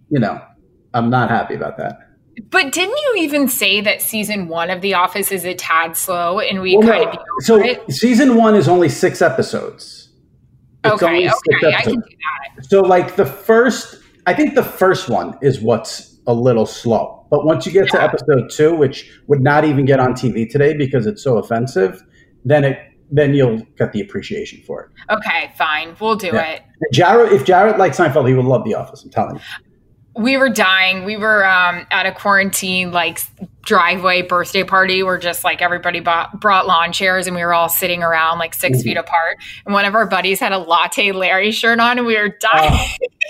Speaker 4: I'm not happy about that.
Speaker 5: But didn't you even say that season 1 of The Office is a tad slow and we kind of
Speaker 4: season 1 is only 6 episodes.
Speaker 5: Okay, I can do that.
Speaker 4: So like the first one is what's a little slow. But once you get to episode 2, which would not even get on TV today because it's so offensive, then you'll get the appreciation for it.
Speaker 5: Okay, fine. We'll do it.
Speaker 4: If Jarrett likes Seinfeld, he would love The Office, I'm telling you.
Speaker 5: We were dying. We were at a quarantine driveway birthday party where just everybody brought lawn chairs and we were all sitting around 6 feet apart. And one of our buddies had a Latte Larry shirt on and we were dying.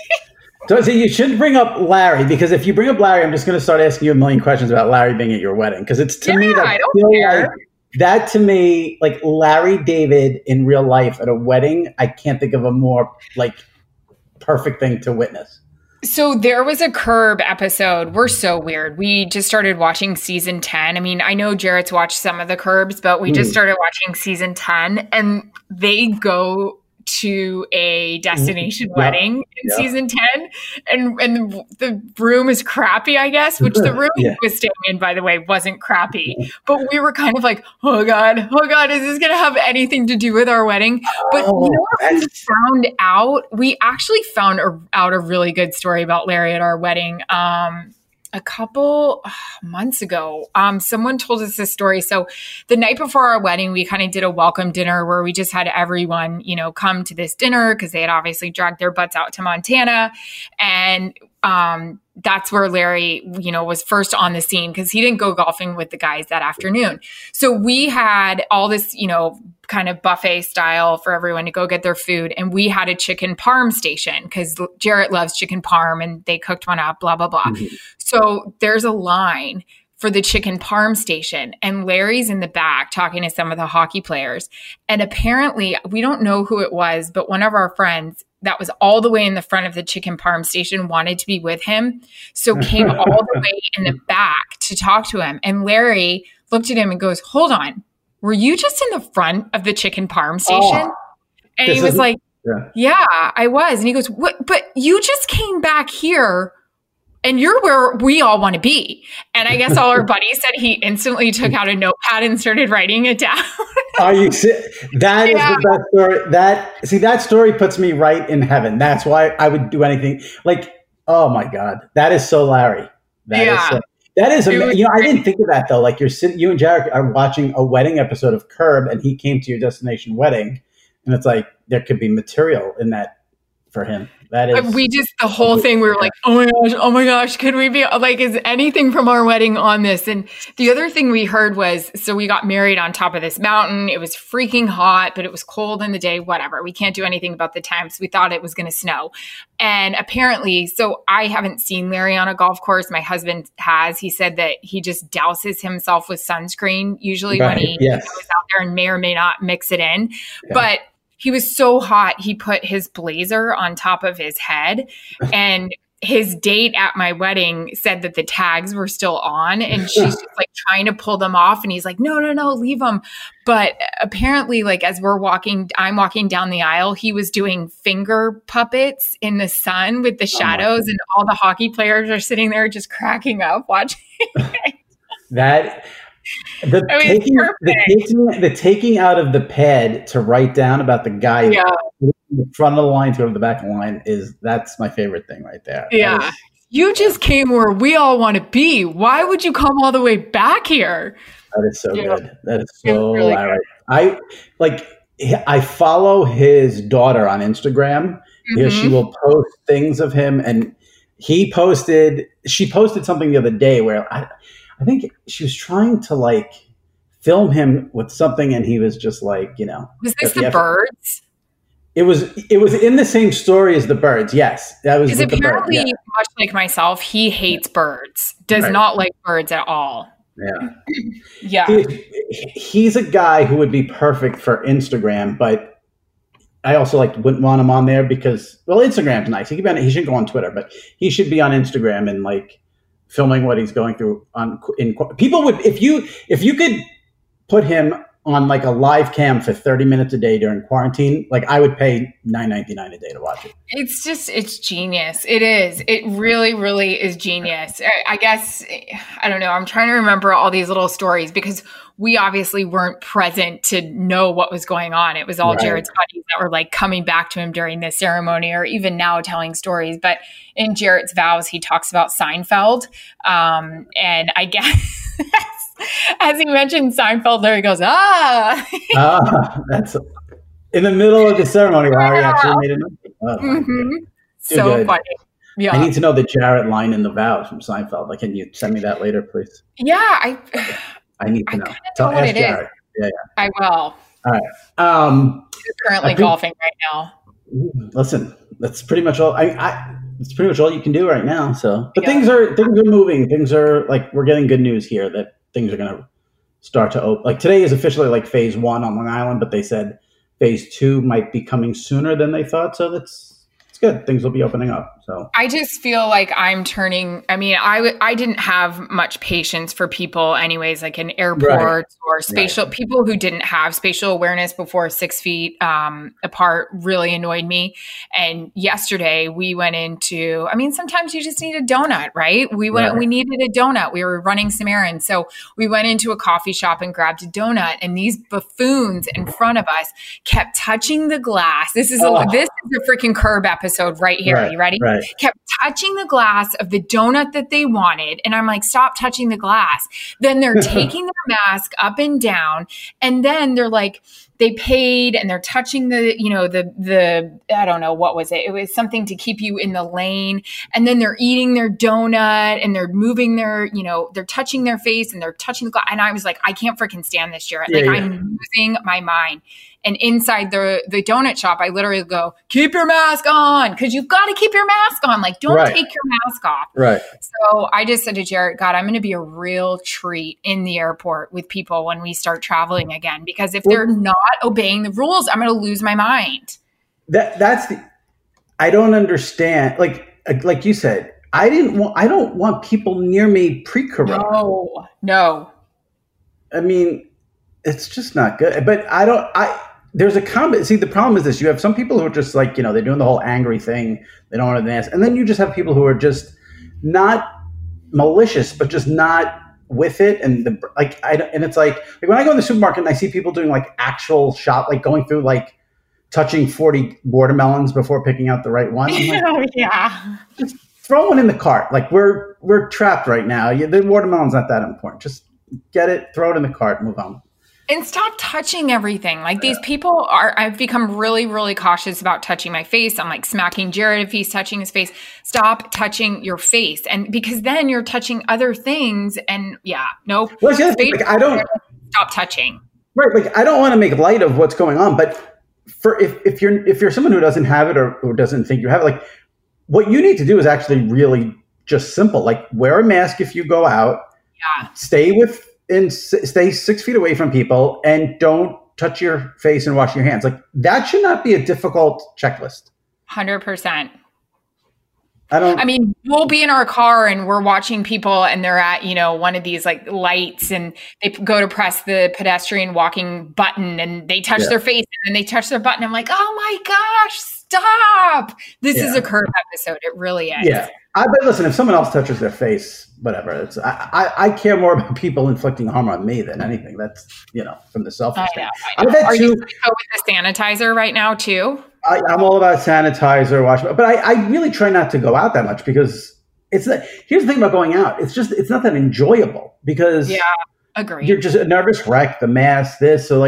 Speaker 4: So you shouldn't bring up Larry because if you bring up Larry, I'm just going to start asking you a million questions about Larry being at your wedding because it's to me
Speaker 5: I don't care.
Speaker 4: That to me, Larry David in real life at a wedding, I can't think of a more perfect thing to witness.
Speaker 5: So there was a Curb episode. We're so weird. We just started watching season 10. I mean, I know Jarrett's watched some of the Curbs, but we just started watching season 10 and they go to a destination wedding in season 10 and the room is crappy, I guess, which the room he was staying in, by the way, wasn't crappy. But we were kind of oh God, is this going to have anything to do with our wedding? But you know what we found out? We actually found out a really good story about Larry at our wedding. A couple months ago, someone told us this story. So the night before our wedding, we kind of did a welcome dinner where we just had everyone, come to this dinner because they had obviously dragged their butts out to Montana. And that's where Larry, was first on the scene because he didn't go golfing with the guys that afternoon. So we had all this, kind of buffet style for everyone to go get their food. And we had a chicken parm station because Jarrett loves chicken parm and they cooked one up, blah, blah, blah. Mm-hmm. So there's a line for the chicken parm station and Larry's in the back talking to some of the hockey players. And apparently we don't know who it was, but one of our friends that was all the way in the front of the chicken parm station wanted to be with him. So came all the way in the back to talk to him. And Larry looked at him and goes, hold on, were you just in the front of the chicken parm station? And he was like, yeah, I was. And he goes, what? But you just came back here and you're where we all want to be. And I guess all our buddies said he instantly took out a notepad and started writing it down.
Speaker 4: Are you that is the best story. That story puts me right in heaven. That's why I would do anything. Oh my God, that is so Larry. That is amazing. I didn't think of that though. You and Jarrett are watching a wedding episode of Curb and he came to your destination wedding and it's there could be material in that for him. That is
Speaker 5: the whole thing. We were oh my gosh, could we be is anything from our wedding on this? And the other thing we heard was, so we got married on top of this mountain. It was freaking hot, but it was cold in the day, whatever. We can't do anything about the temps. We thought it was going to snow. And apparently, so I haven't seen Larry on a golf course. My husband has. He said that he just douses himself with sunscreen usually when he goes out there and may or may not mix it in. Yeah. But he was so hot, he put his blazer on top of his head. And his date at my wedding said that the tags were still on. And she's just trying to pull them off. And he's like, no, leave them. But apparently, as I'm walking down the aisle, he was doing finger puppets in the sun with the shadows. And all the hockey players are sitting there just cracking up watching.
Speaker 4: The taking out of the pad to write down about the guy in the front of the line to go to the back of the line that's my favorite thing right there.
Speaker 5: Yeah. You just came where we all want to be. Why would you come all the way back here?
Speaker 4: That is so good. That is so really good. I follow his daughter on Instagram. Mm-hmm. She will post things of him and she posted something the other day where I think she was trying to film him with something and he was just
Speaker 5: Was this the birds?
Speaker 4: It was in the same story as the birds. Yes. That was
Speaker 5: because apparently much like myself, he hates birds. Does not like birds at all.
Speaker 4: Yeah.
Speaker 5: Yeah.
Speaker 4: He's a guy who would be perfect for Instagram, but I also wouldn't want him on there because Instagram's nice. He shouldn't go on Twitter, but he should be on Instagram and filming what he's going through people would, if you could put him on like a live cam for 30 minutes a day during quarantine, like I would pay $9.99 a day to watch it.
Speaker 5: It's genius. It is. It really, really is genius. I guess, I don't know. I'm trying to remember all these little stories because we obviously weren't present to know what was going on. It was all right. Jared's buddies that were like coming back to him during this ceremony or even now telling stories. But in Jarrett's vows, he talks about Seinfeld. And I guess as he mentioned Seinfeld, there he goes,
Speaker 4: that's in the middle of the ceremony. Larry actually made it.
Speaker 5: So good. Funny. Yeah.
Speaker 4: I need to know the Jarrett line in the vows from Seinfeld. Like, can you send me that later, please?
Speaker 5: Yeah,
Speaker 4: I need to know.
Speaker 5: Tell what it
Speaker 4: Jarrett.
Speaker 5: is. Yeah, I will.
Speaker 4: All right.
Speaker 5: He's currently golfing right now.
Speaker 4: Listen, that's pretty much all. It's pretty much all you can do right now. So, but things are moving. Things are like, we're getting good news here that things are going to start to open. Like today is officially like phase 1 on Long Island, but they said phase 2 might be coming sooner than they thought. So it's good. Things will be opening up. So
Speaker 5: I just feel like I'm turning. I mean, I didn't have much patience for people anyways, like in airports or spatial people who didn't have spatial awareness before 6 feet apart really annoyed me. And yesterday we went into, I mean, sometimes you just need a donut, right? We needed a donut. We were running some errands. So we went into a coffee shop and grabbed a donut, and these buffoons in front of us kept touching the glass. This is a freaking Curb episode right here. Are you ready?
Speaker 4: Right.
Speaker 5: Kept touching the glass of the donut that they wanted. And I'm like, stop touching the glass. Then they're taking their mask up and down. And then they're like, they paid and they're touching the I don't know, what was it? It was something to keep you in the lane. And then they're eating their donut and they're moving their, they're touching their face and they're touching the glass. And I was like, I can't freaking stand this, Jarrett. I'm losing my mind. And inside the donut shop, I literally go, keep your mask on, because you've got to keep your mask on. Like, don't take your mask off.
Speaker 4: Right.
Speaker 5: So I just said to Jarrett, God, I'm going to be a real treat in the airport with people when we start traveling again, because if they're not obeying the rules, I'm going to lose my mind.
Speaker 4: I don't understand. Like you said, I don't want people near me pre-corona.
Speaker 5: No.
Speaker 4: I mean, it's just not good. But there's a comment. See, the problem is this: you have some people who are just like, they're doing the whole angry thing. They don't want to dance, and then you just have people who are just not malicious, but just not with it. And and it's like when I go in the supermarket and I see people doing like actual shop, like going through like touching 40 watermelons before picking out the right one. Like, just throw one in the cart. Like we're trapped right now. The watermelon's not that important. Just get it, throw it in the cart, move on.
Speaker 5: And stop touching everything. Like these people I've become really, really cautious about touching my face. I'm like smacking Jarrett if he's touching his face. Stop touching your face. And because then you're touching other things. And nope.
Speaker 4: Well, stop
Speaker 5: touching.
Speaker 4: Right. Like I don't want to make light of what's going on, but if you're someone who doesn't have it or doesn't think you have it, like what you need to do is actually really just simple. Like wear a mask if you go out.
Speaker 5: Yeah.
Speaker 4: Stay 6 feet away from people and don't touch your face and wash your hands. Like that should not be a difficult checklist.
Speaker 5: 100%. I mean, we'll be in our car and we're watching people and they're at, one of these like lights and they go to press the pedestrian walking button and they touch their face and then they touch their button. I'm like, oh my gosh, stop. This is a Curb episode. It really is.
Speaker 4: Yeah. But listen, if someone else touches their face, whatever. I care more about people inflicting harm on me than anything. That's, from the selfish thing.
Speaker 5: Are you with the sanitizer right now too?
Speaker 4: I'm all about sanitizer, but I really try not to go out that much because here's the thing about going out. It's not that enjoyable because
Speaker 5: agreed.
Speaker 4: You're just a nervous wreck, the mask, this. So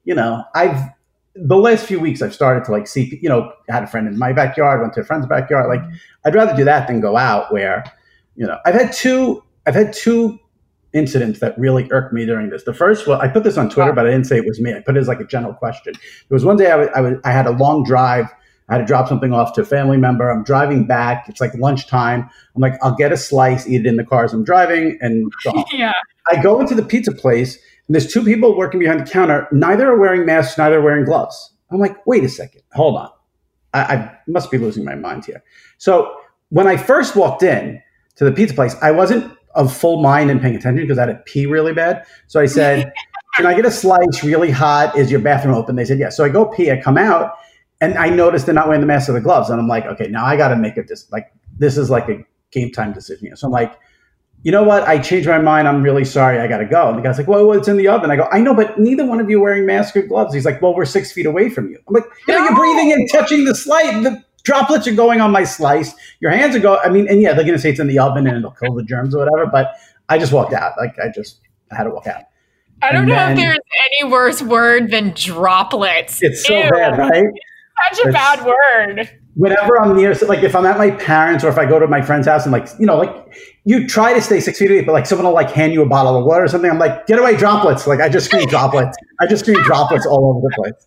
Speaker 4: the last few weeks I've started to see, I had a friend in my backyard, went to a friend's backyard. Like I'd rather do that than go out where, I've had two incidents that really irked me during this. The first one, I put this on Twitter, but I didn't say it was me. I put it as like a general question. There was one day I had a long drive. I had to drop something off to a family member. I'm driving back. It's like lunchtime. I'm like, I'll get a slice, eat it in the car as I'm driving and go home. I go into the pizza place and there's two people working behind the counter. Neither are wearing masks, neither are wearing gloves. I'm like, wait a second, hold on. I must be losing my mind here. So when I first walked in to the pizza place. I wasn't of full mind and paying attention because I had to pee really bad. So I said, can I get a slice really hot? Is your bathroom open? They said, yes. So I go pee, I come out, and I noticed they're not wearing the mask or the gloves. And I'm like, okay, now I got to make this is like a game time decision here. So I'm like, you know what? I changed my mind. I'm really sorry. I got to go. And the guy's like, well, it's in the oven. I go, I know, but neither one of you are wearing masks or gloves. He's like, well, we're 6 feet away from you. I'm like, you're breathing and touching the slice. The droplets are going on my slice. Your hands are going. I mean, and yeah, they're going to say it's in the oven and it'll kill the germs or whatever. But I just walked out. I had to walk out.
Speaker 5: I don't know if there's any worse word than droplets.
Speaker 4: It's so bad, right?
Speaker 5: Such a bad word.
Speaker 4: Whenever I'm near, like if I'm at my parents or if I go to my friend's house and you try to stay 6 feet away, but like someone will like hand you a bottle of water or something. I'm like, get away, droplets. Like I just scream droplets. I just scream droplets all over the place.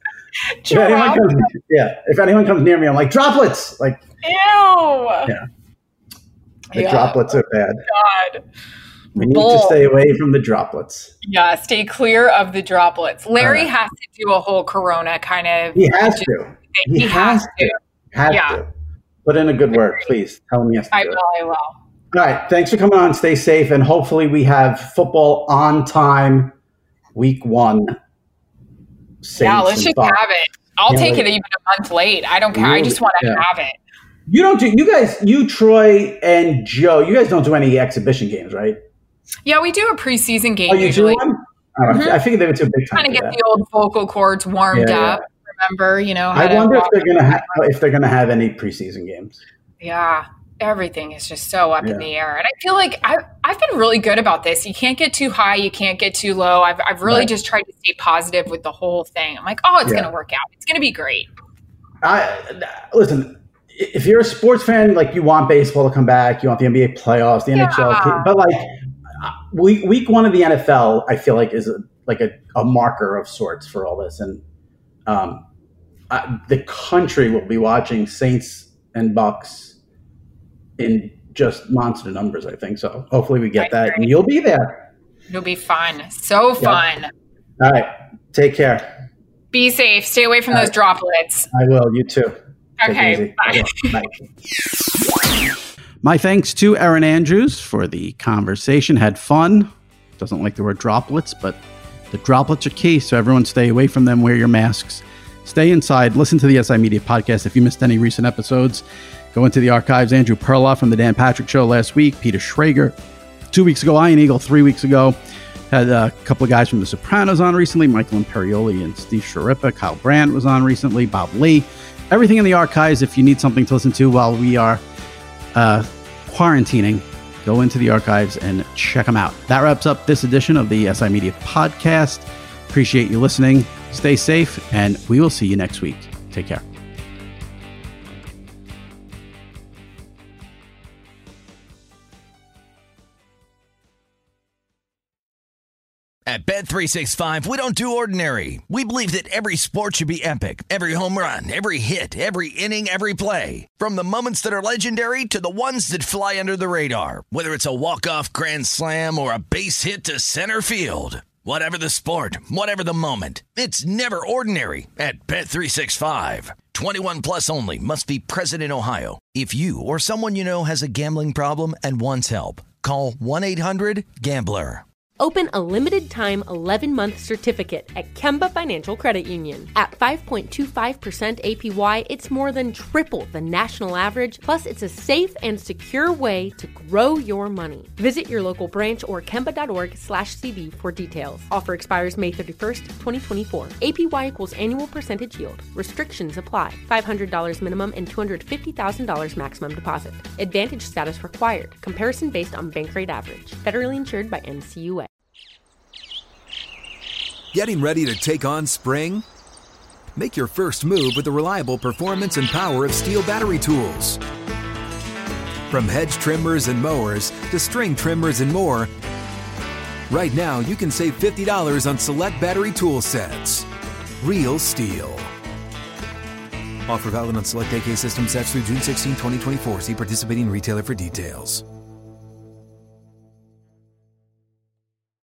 Speaker 4: If anyone comes near me, I'm like, droplets. Like,
Speaker 5: ew.
Speaker 4: Yeah. The droplets are bad.
Speaker 5: God.
Speaker 4: We need to stay away from the droplets.
Speaker 5: Yeah, stay clear of the droplets. Larry has to do a whole Corona kind of.
Speaker 4: He has to. He has to. Has to. Put in a good word, please. Tell him yes.
Speaker 5: I will.
Speaker 4: All right. Thanks for coming on. Stay safe. And hopefully we have football on time week 1.
Speaker 5: Let's just have it. I'll take it even a month late. I don't care. I just want to have it.
Speaker 4: You don't do, you, Troy and Joe, you guys don't do any exhibition games, right?
Speaker 5: Yeah, we do a preseason game.
Speaker 4: Oh, you
Speaker 5: usually.
Speaker 4: Do one? I figured they were too big time.
Speaker 5: Kind of get the old vocal cords warmed up. Remember,
Speaker 4: I wonder if they're gonna have any preseason games.
Speaker 5: Yeah, everything is just so up in the air, and I feel like I've been really good about this. You can't get too high, you can't get too low. I've really just tried to stay positive with the whole thing. I'm like, it's gonna work out. It's gonna be great.
Speaker 4: Listen. If you're a sports fan, like you want baseball to come back, you want the NBA playoffs, the NHL, but like week 1 of the NFL, I feel like is a marker of sorts for all this, and the country will be watching Saints and Bucks in just monster numbers. I think so. Hopefully, we get that, and you'll be there.
Speaker 5: It'll be fun. So fun.
Speaker 4: All right, take care.
Speaker 5: Be safe. Stay away from those droplets.
Speaker 4: I will. You too.
Speaker 5: Okay, bye.
Speaker 4: My thanks to Erin Andrews for the conversation. Had fun. Doesn't like the word droplets, but the droplets are key, so everyone stay away from them. Wear your masks. Stay inside. Listen to the SI Media podcast. If you missed any recent episodes, go into the archives. Andrew Perloff from the Dan Patrick Show last week. Peter Schrager 2 weeks ago. Ian Eagle 3 weeks ago. Had a couple of guys from The Sopranos on recently. Michael Imperioli and Steve Sharippa. Kyle Brandt was on recently. Bob Lee. Everything in the archives. If you need something to listen to while we are quarantining, go into the archives and check them out. That wraps up this edition of the SI Media Podcast. Appreciate you listening. Stay safe, and we will see you next week. Take care.
Speaker 7: At Bet365, we don't do ordinary. We believe that every sport should be epic. Every home run, every hit, every inning, every play. From the moments that are legendary to the ones that fly under the radar. Whether it's a walk-off grand slam or a base hit to center field. Whatever the sport, whatever the moment. It's never ordinary at Bet365. 21 plus only. Must be present in Ohio. If you or someone you know has a gambling problem and wants help, call 1-800-GAMBLER.
Speaker 3: Open a limited-time 11-month certificate at Kemba Financial Credit Union. At 5.25% APY, it's more than triple the national average, plus it's a safe and secure way to grow your money. Visit your local branch or kemba.org/cb for details. Offer expires May 31st, 2024. APY equals annual percentage yield. Restrictions apply. $500 minimum and $250,000 maximum deposit. Advantage status required. Comparison based on bank rate average. Federally insured by NCUA.
Speaker 2: Getting ready to take on spring? Make your first move with the reliable performance and power of Steel battery tools. From hedge trimmers and mowers to string trimmers and more, right now you can save $50 on select battery tool sets. Real Steel. Offer valid on select AK system sets through June 16, 2024. See participating retailer for details.